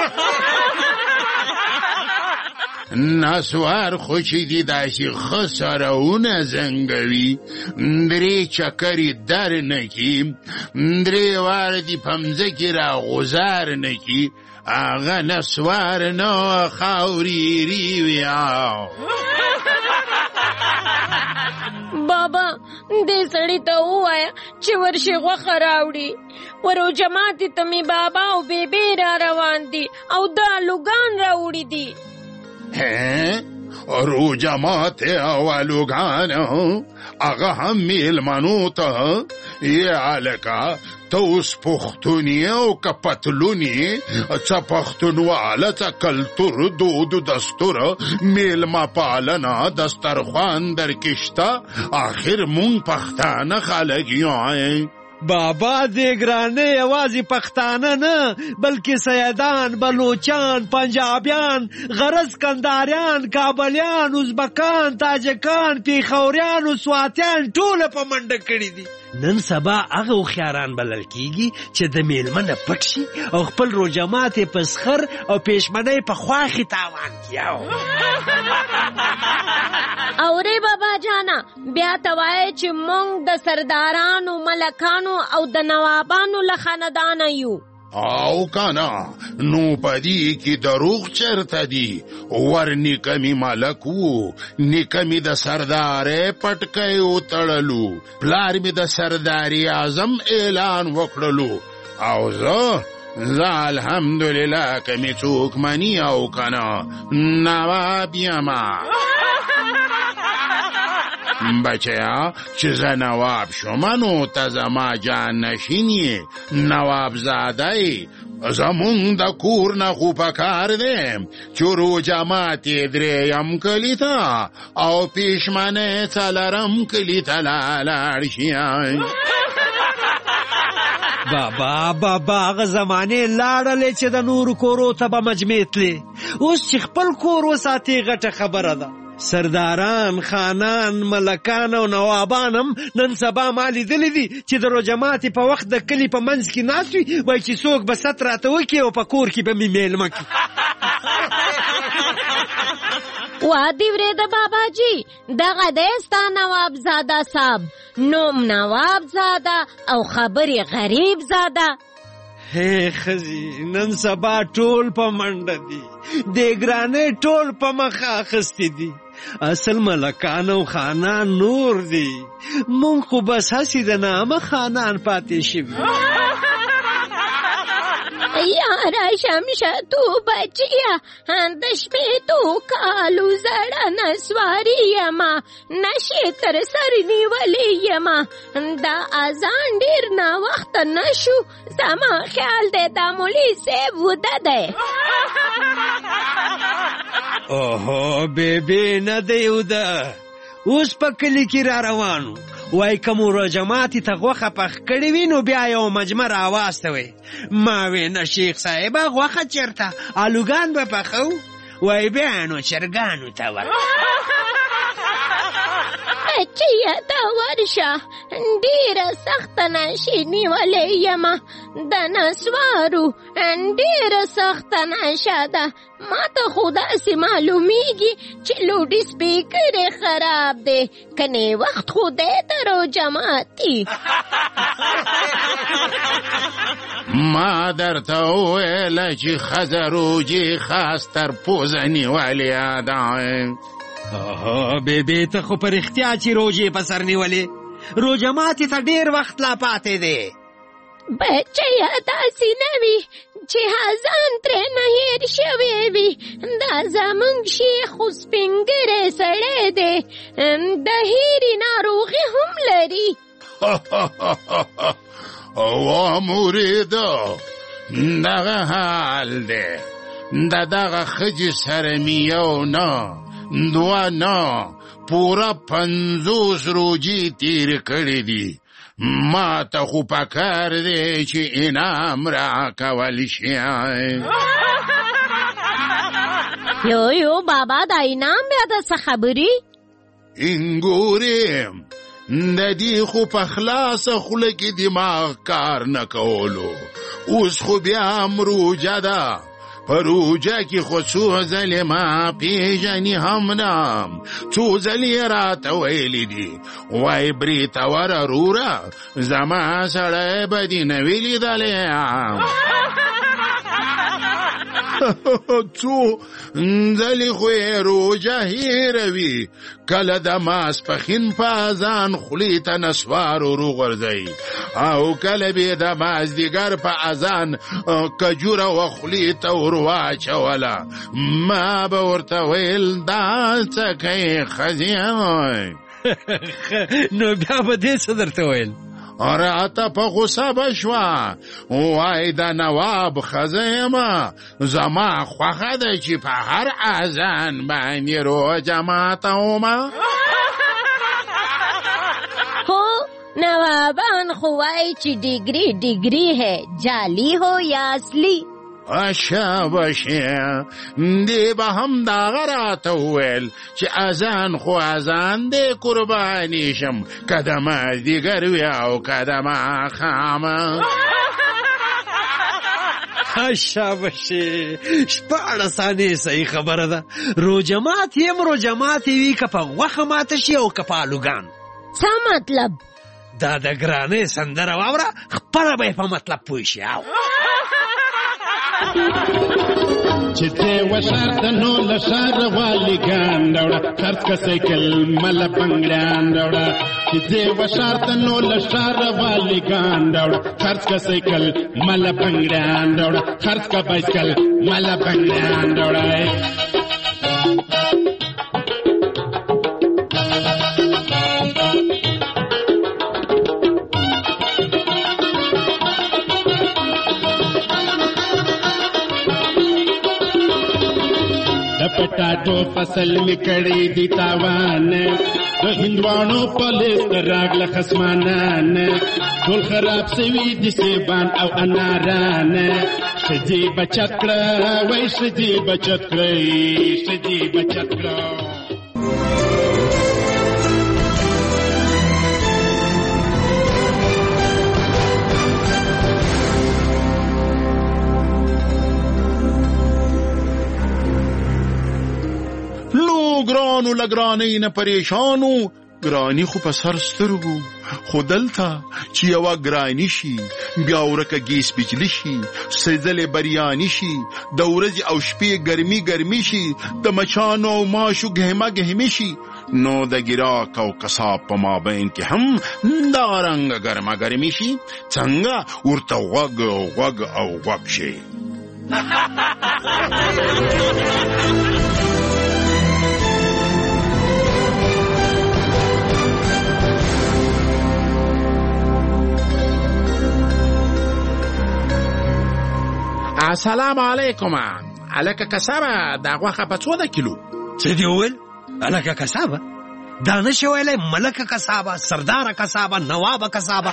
نسوار خو چې دي داسې ښه سرونه زنګوي 3 چکرې در نه کي 3 واره دي په مځکې را غوزار نه کي هغه نسوار نه خاورې وي بابا دې سړی ته ووایه چې ورشي غوښه راوړي ورو جماعتې ته مې بابا او بیبي را روان دي او دا لوګان راوړي دي رو جماعت او لوګان هغه هم میلمنو ته یې هلکه ته اوس پښتوني او که پتلوني څه پښتونواله څه کلتور دود دستور میلمه پالنه دسترخوان در کې شته آخر مونږ پښتانه خلک یو بابا دې ګرانې یوازې پښتانه نه بلکې سیدان بلوچان پنجابیان غرض کنداریان کابلیان ازبکان تاجکان پیښوریان سواتیان ټوله په منډه کړي دي نن سبا هغه هوښیاران بلل کېږي چې د میلمه نه پټ شي او خپل روجمات یې په سخر او پېشمنۍ په خواښې تاوان کړي اورې بابا جانا بیا ته وایې چې موږ د سردارانو ملکانو او د نوابانو له خاندانه یو او کانا نو پدی کی دروغ چرته دی ور نیکمی ملکو نیکمی د سردار پټکې او تړلو پلار می د سرداری اعظم اعلان وکړلو او زه الحمدلله کمی څوک منی او کانا نواب یما بچیا چې زه نواب شوم نو ته زما جان نشینی نواب زاده زمونږ د کور نه خو پکار دی چې روژه ماتې 3 کلي ته او پېشمنۍ 4 کلي ته لاړ شي بابا هغه زمانې لاړلې چې د نورو کورو ته به مجمع تلې اوس چې خپل کور وساتې غټه خبره ده سرداران خانان ملکان او نوابان هم نن سبا ما لیدلی دي چې د روجماتې په وخت د کلي په منځ کې ناست وي وایي چې څوک به ست راته وکړي او په کور کې به مې میلمه کړي وادي ورېده باباجي دغه دی ستا نواب زاده صاحب نوم نواب زاده او خبرې غریب زاده هی خزي نن سبا ټول په منډه دي د ګرانې ټول په مخه اخیستې دي اصل ملکان او خانان نور دي مونږ خو بس هسې د نامه خانان پاتې شوي یاره شمشتو بچیا د شپېتو کالو زړه نسواري یما نشې تر سر نیولې یما دا اذان ډېر ناوخته نشو زما خیال دی دا مولي صاحب وده دی اوهو بیبي نه دی وده اوس په کلي کې را روانو وای که مو روجماتې ته غوښه پخ کړې وي نو بیا یو مجمع راواستوئ ما وې نه شیخ صاحبه غوښه چېرته الوګان به پخو وای بیا نو چرګانو ته ور بچیه ته ورشه ډېره سخته نشې نیولې یمه د نسوارو ډېره سخته نشه ده ما ته خو داسې معلومیږي چې لوډي سپیکر یې خراب دی کنې وخت خو دی ته روجماتي ما درته وویله چې ښځه روجې خاص تر پوزه نیولې ده بیبي ته خو په رښتیا چې روژې په سر نیولې روژه ماتې ته ډېر وخت لا پاتې دی بچیه داسې نه وي چې اذان ترېنه هېر شوی وي دا زموږ شیخ خو سپینګری سړی دی د هېرې ناروغي هم لري وا مورېده دغه حال دی د دغه ښځې سره مې یو نه دوه نه پوره 50 روجې تېرې کړې دي ما ته خو پکار دی چې انعام راکول شي یو بابا دا انعام بیا د څه خبرې ګورې د دې خو په خلاصه خوله کې دماغ کار نه کولو اوس خو بیا هم روجه ده په روجه کې خو څو ځلې ما پېژني هم نه څو ځلې یې راته ویلي دي وایي بریتوره روره زما سړی به دې نه وي لیدلی څو ځلې خو یې روجه هېروي کله د ماسپښین په اذان خولې ته نسوار وروغورځوي او کله به د مازدیګر په اذان کجوره و خولې ته ورواچوله ما به ورته ویل دا څه کوې ښځې نو بیا به دې څه درته ویل راته په غوسه به شوه وای د نواب ښځه یمه زما خوښه ده چې په هر اذان باندې روجه ماتومه هو نوابان خو وایي چې ډیګري ہے جعلی ہو یا اصلي اشه باشه دی به هم داغه راته وویل چې اذان خو اذان دی قرباني شم که د مازدیګر وي او که د ماښامه شاباشي شپاړه ثانیې صحیح خبره ده روژه ماتې یم روژه ماتې وي که په غوښه ماته شي او که په الوګان څه مطلب دا د ګرانۍ سندره واوره خپله به یې په مطلب پوه شي چې ته وشار د نو لشار والی ګان راوړه خرڅ کا سایکل مل بنگړان راوړه چې ته وشار د نو لشار والی ګان راوړه خرڅ کا سایکل مل بنگړان راوړه خرڅ کا بایسکل مل بنگړان راوړه پټاټو فصل می کړی دی تاوان د هندوانو په لیست راغله خصمانان ټول خراب سوي دي سیبان او اناران شدي بچت کړه وای شدي بچت کړئ شدي بچت کړه ګرانو لګرانۍ نه پریشانو ګرانی خو په سر سترګو خو دلته چې یوه ګراني شي، بیا ورکه ګیس بجلي شي، سیزلې بریاني شي، د ورځې او شپې ګرمي ګرمي شي، د مچانو او ماشو ګهمه ګهمي شي، نو د ګراک او قصاب په مابین کې هم دارنګه ګرمه ګرمي شي، څنګه ورته غوږ او غوږ شي. السلام علیکم. الکه کسابه دا غوښه په څو ده کیلو؟ څه دی وویل؟ الکه کسابه؟ دا نشي ویلی ملکه کسابه، سرداره کسابه، نوابه کسابه.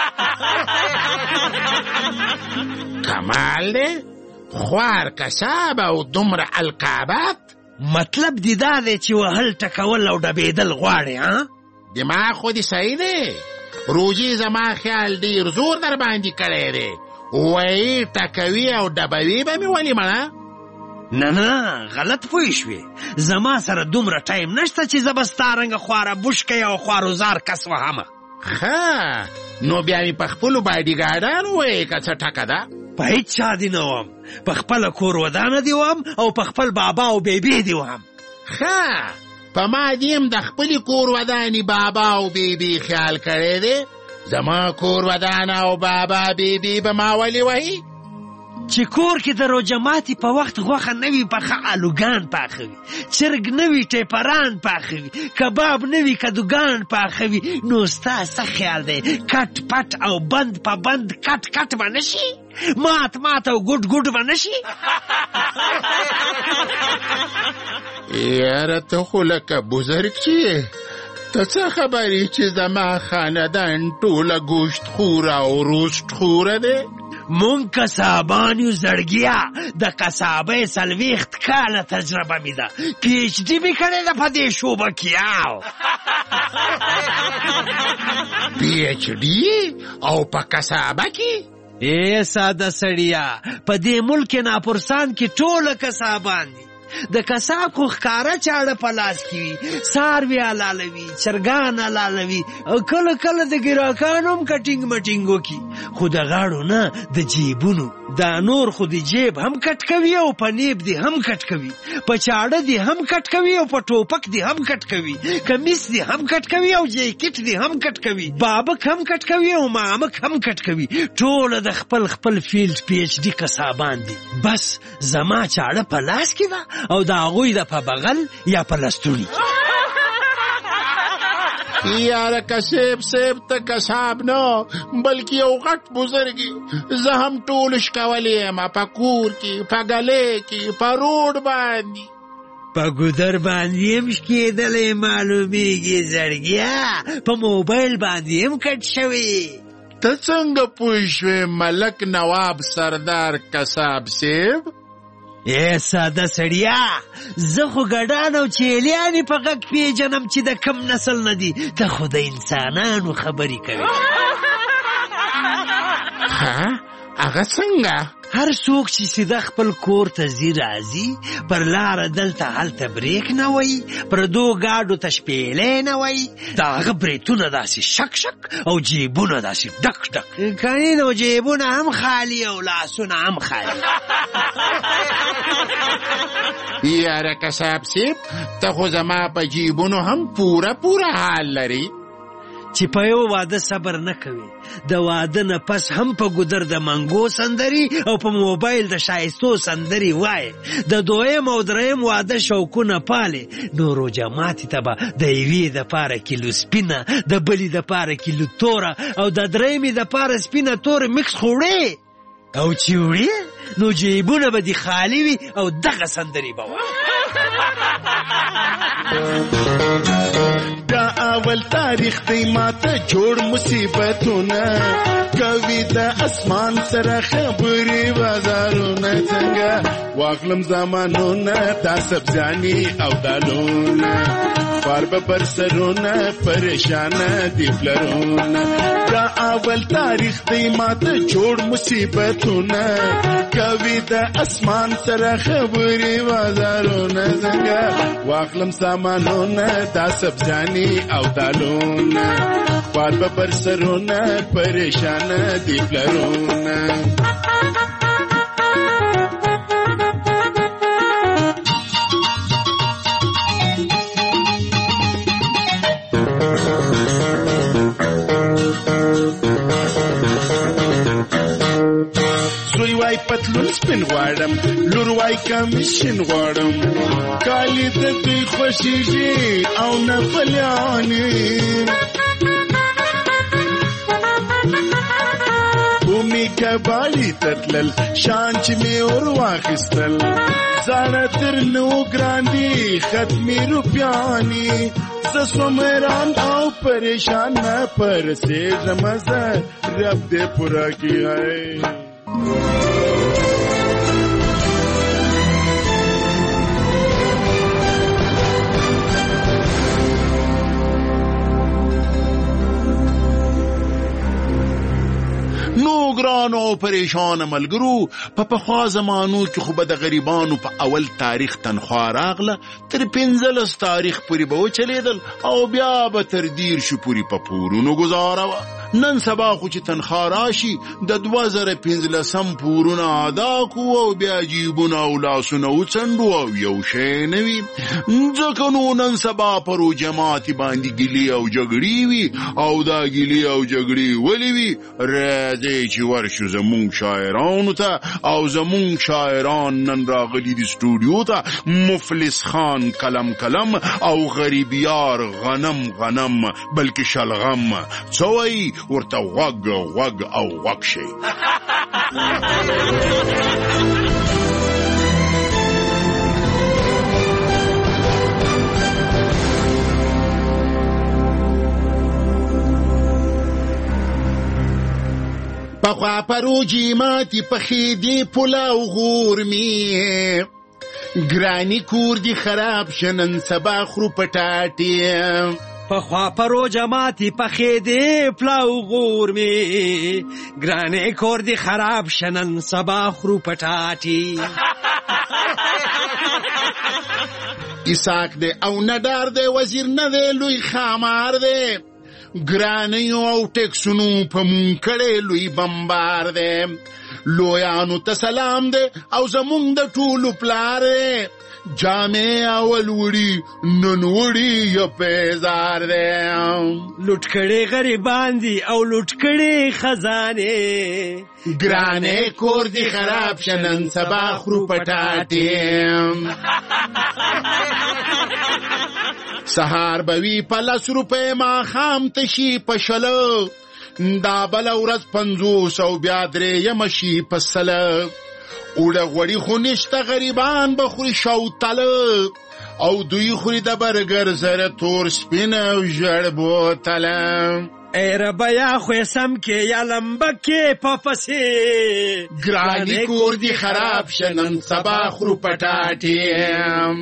کمال دی، خوار کسابه او دومره القابات. مطلب دی دا دی چې وهل ټکول او ډبېدل غواړې ها؟ دماغ خو دې صحیح دی. روجي زما خیال ډېر زور در باندې کړی دی. وایي ټکوي او ډبوي به مې ولې مړه؟ نه غلط پوه شوې. زما سره دومره ټایم نشته چې زه به ستا رنګه خواره بوشکی او خواروزار کس وهمه. ښه نو بیا مې په خپلو باډیګارډانو وایې که څه ټکه ده؟ په هېڅ چا دې نه وم. په خپله کور ودانه دې وم او په خپل بابا او بیبي دې وم. ښه په ما دې هم د خپلې کور ودانې بابا او بیبي خیال کړی دی. زما کور ودانه او بابا بیبي به ما ولې وایي؟ چې کور کې د روژه ماتي په وخت غوښه نه وي پخه الوګان پاخوي، چرګ نه وي ټیپران پاخوي، کباب نه وي کدوګان پاخوي، نو ستا څه خیال دی کټ پټ او بند په بند کټ کټ به نه شي؟ مات مات او ګوډ ګوډ به نه شي؟ یاره ته خو لکه بزرګ چې ته څه خبرې چې زما خاندان ټوله ګوشت خوره او روست خوره دی؟ مونږ کسابان یو زړګیا. د کسابۍ 40 کاله تجربه مې ده. پی ایچ ډي مې کړې ده په دې شوبه کې. پی ایچ ډي او په کسابه کې؟ ای ساده سړیا، په دې ملک ناپرسان کې ټوله کسابان دي. د کساب خو ښکاره چاړه په لاس کې وي، څاروي حلالوي، چرګان حلالوي او کله کله د ګراکانو هم کټینګ مټینګ وکړي. خو د غاړو نه د جیبونو دا نور خو د جیب هم کټ کوي او په نیب دی هم کټ کوي، په چاړه دی هم کټ کوي او په ټوپک دی هم کټ کوي، کمیس دی هم کټ کوي او جیکټ دی هم کټ کوي، بابک هم کټ کوي او مامک هم کټ کوي. ټوله د خپل خپل فیلډ پی ایچ ډي کسابان دي. بس زما چاړه په لاس کې ده او د هغوی د په بغل یا په لستوني. یاره کسب سیب ته کساب نه بلکې یو غټ بزرګي. زه هم ټول شکولی یم په کور کې، په ګلې کې، په روډ باندې، په ګودر باندې هم شکېدلی معلومیږي. زړګیا په موبایل باندې هم کټ شوي. ته څنګه پوه شوې ملک نواب سردار کساب سیب؟ ای ساده سړیا، زه خو ګډان او چیلیانې په غږ پیژنم چې د کم نسل نه دي. ته خو د انسانانو خبرې کوي. هغه څنګه؟ هر څوک چې سیده خپل کور ته ځي راځي، پر لاره دلته هلته بریک نه وایي، پردو ګاډو ته شپېلې نه وایي، د هغه بریتونه داسې شک شک او جیبونه داسې ډک ډک. کنې نو جیبونه هم خالي او لاسونه هم خالي. یاره کساب سیب، ته خو زما په جیبونو هم پوره پوره حال لري. چې په یو واده صبر نه کوي، د واده نه پس هم په ګودر د منګو سندري او په موبایل د شایستو سندري وایي. د دویم او دریم واده شوقونه پالي. نو روژه ماتي ته به د یوې دپاره کیلو سپینه، د بلې دپاره کیلو توره او د درېیمې دپاره سپینه توره مکس خوړې او چې وړې نو جیبونه به دې خالي وي او دغه سندري به وایي. دا اول تاریخ دی ماته جوړ مصیبتونه کوي، د اسمان سره خبرې بازارونه څنګه واخلم زمانونه، دا سبزیانې او دالونه خوار به پر سرونه پریشانه دی پلرونه. دا اول تاریخ دی ماته جوړ مصیبتونه کوي، د اسمان سره خبرې بازارونه څنګه واخلم سامانونه، دا سبزیانې او دالونه بار ببر سرونه پریشان دی پلرونه زوی وای پتلون سپین غواړم لور وای کمیشن غواړم کالی د دوی خوشیږي او نه پلیانې بومي کباړي تتلل شان چې مې ور واخیستل زاړه تر نو ګرانډي ختمي روپیانې زه سوم حیران او پریشان نه پرسېږم زه رب دې پوره کړي نو ګرانو او پریشان ملګرو په پخوا زمانو کې خو به د غریبانو په اول تاریخ تنخوا راغله تر 15 تاریخ پورې به وچلیدل او بیا به تر 10 پورې په پورونو گزاره وه. نن سبا خو چې تنخوا راشي د 2015 پورونه ادا کو او بیا جیبونه او لاسونه وڅنډو او یو شی نه وي. ځکه نو نن سبا په روجماتې باندې ګیلې او جګړې وي او دا ګیلې او جګړې ولې وي راځئ چې ورشو زمونږ شاعرانو ته او زمونږ شاعران نن راغلي دي سټوډیو ته مفلس خان کلم کلم او غریبیار غنم غنم بلکې شلغم څه وایي ورته غوږ غوږ او غوږ شي. پخوا پروجی ماتی پخیدی پلاو غورمی گرانی کوردی خراب شنن سبا خرو پټاټی پخوا پرو جماعتی پخیدی پلاو غورمی گرانی کوردی خراب شنن سبا خرو پټاټی اساک دے او ندار دے وزیر ندے لوی خامار دے ګرانیو او ټیکسونو په مونږ کړی لوی بمبار دی لویانو ته سلام دی او زمونږ د ټولو پلار دی جامې اول وړي نن وړي یا پیزار دی لوټ کړي غریبان دي او لوټ کړي خزانې ګرانې کور دي خراب شنن سبا خرو پټاټې سهار بوي په 10 روپۍ ماښام تشي په 20 دا بله ورځ 50 او بیا 3 شي په 100 اوړه غوړي خو نشته غریبان به خوري شوتله او دوی خوري د برګر سره تور سپین او ژړ بوتله ای ربا یا خوی سم که یا لمبکه پاپسی گرانی کوردی خراب شنن سبا خرو پٹاٹیم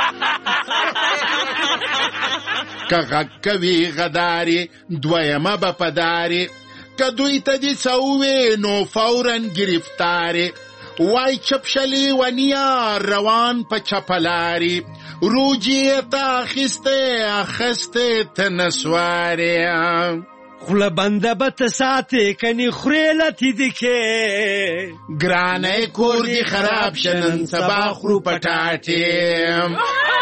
که غکوی غداری دویمه بپداری که دوی تا دی سووی نو فورن گرفتاری وای چپشلی ونیا روان پا چپلاری روجیتا خسته تنسواری خوله بنده بت ساته کنی خوریلتی دیکه گرانه کوردی خراب شنن سبا خرو پٹاٹیم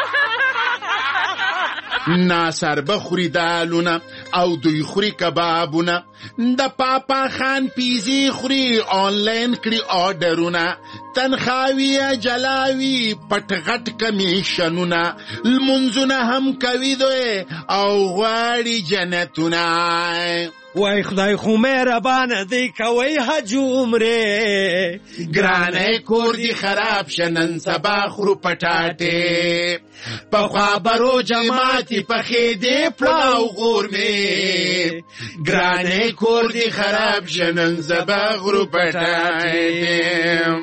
ناصر بخوری دالونه او دوی خوری کبابونه د پاپا خان پیزی خوری آنلاین کړي آرډرونه تنخواوی جلاوی پټ غټ کمیشنونه لمونځونه هم کوي دوی او غواړي جنتونه وای خدای خو مهربانه دی کوي حج عمره ګرانه کور دی خراب شنن سبا خرو پټاټه پخوا برو جماعتي پخې دی پلاو غورمه ګرانه کور دی خراب شنن سبا خرو پټاټه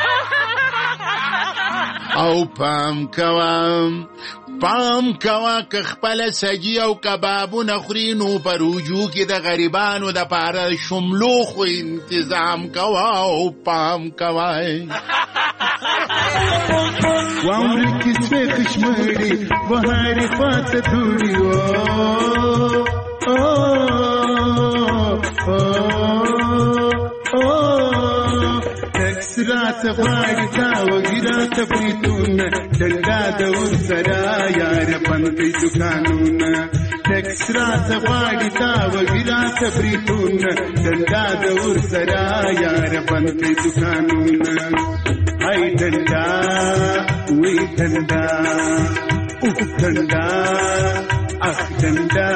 او پام کوا که خپل سجی او کبابونه خوري نو په رجوع کې د غریبانو د پاره شملو خو انتظام کوا او پام کوا وامر کسه کشمری بهار فات دوریو راته غواړي تا وږي راته بریتونه ډنډا د ورسره یاره بند کړي دوکانونه ټیکس راته غواړي تا وږي راته بریتونه ډنډا د ورسره یاره بند کړي دوکانونه هی ډنډا وی ډنډا اوف ډنډا اخ ډنډا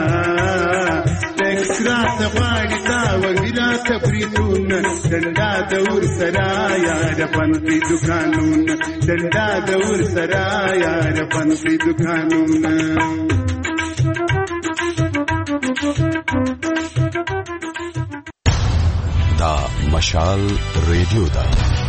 ټیکس راته غواړي تا وږي راته بریتونه ډنډا د ورسره یاره بند کړي دوکانونه ډنډا د ورسره یاره بند کړي دوکانونه دا مشال ریډیو ده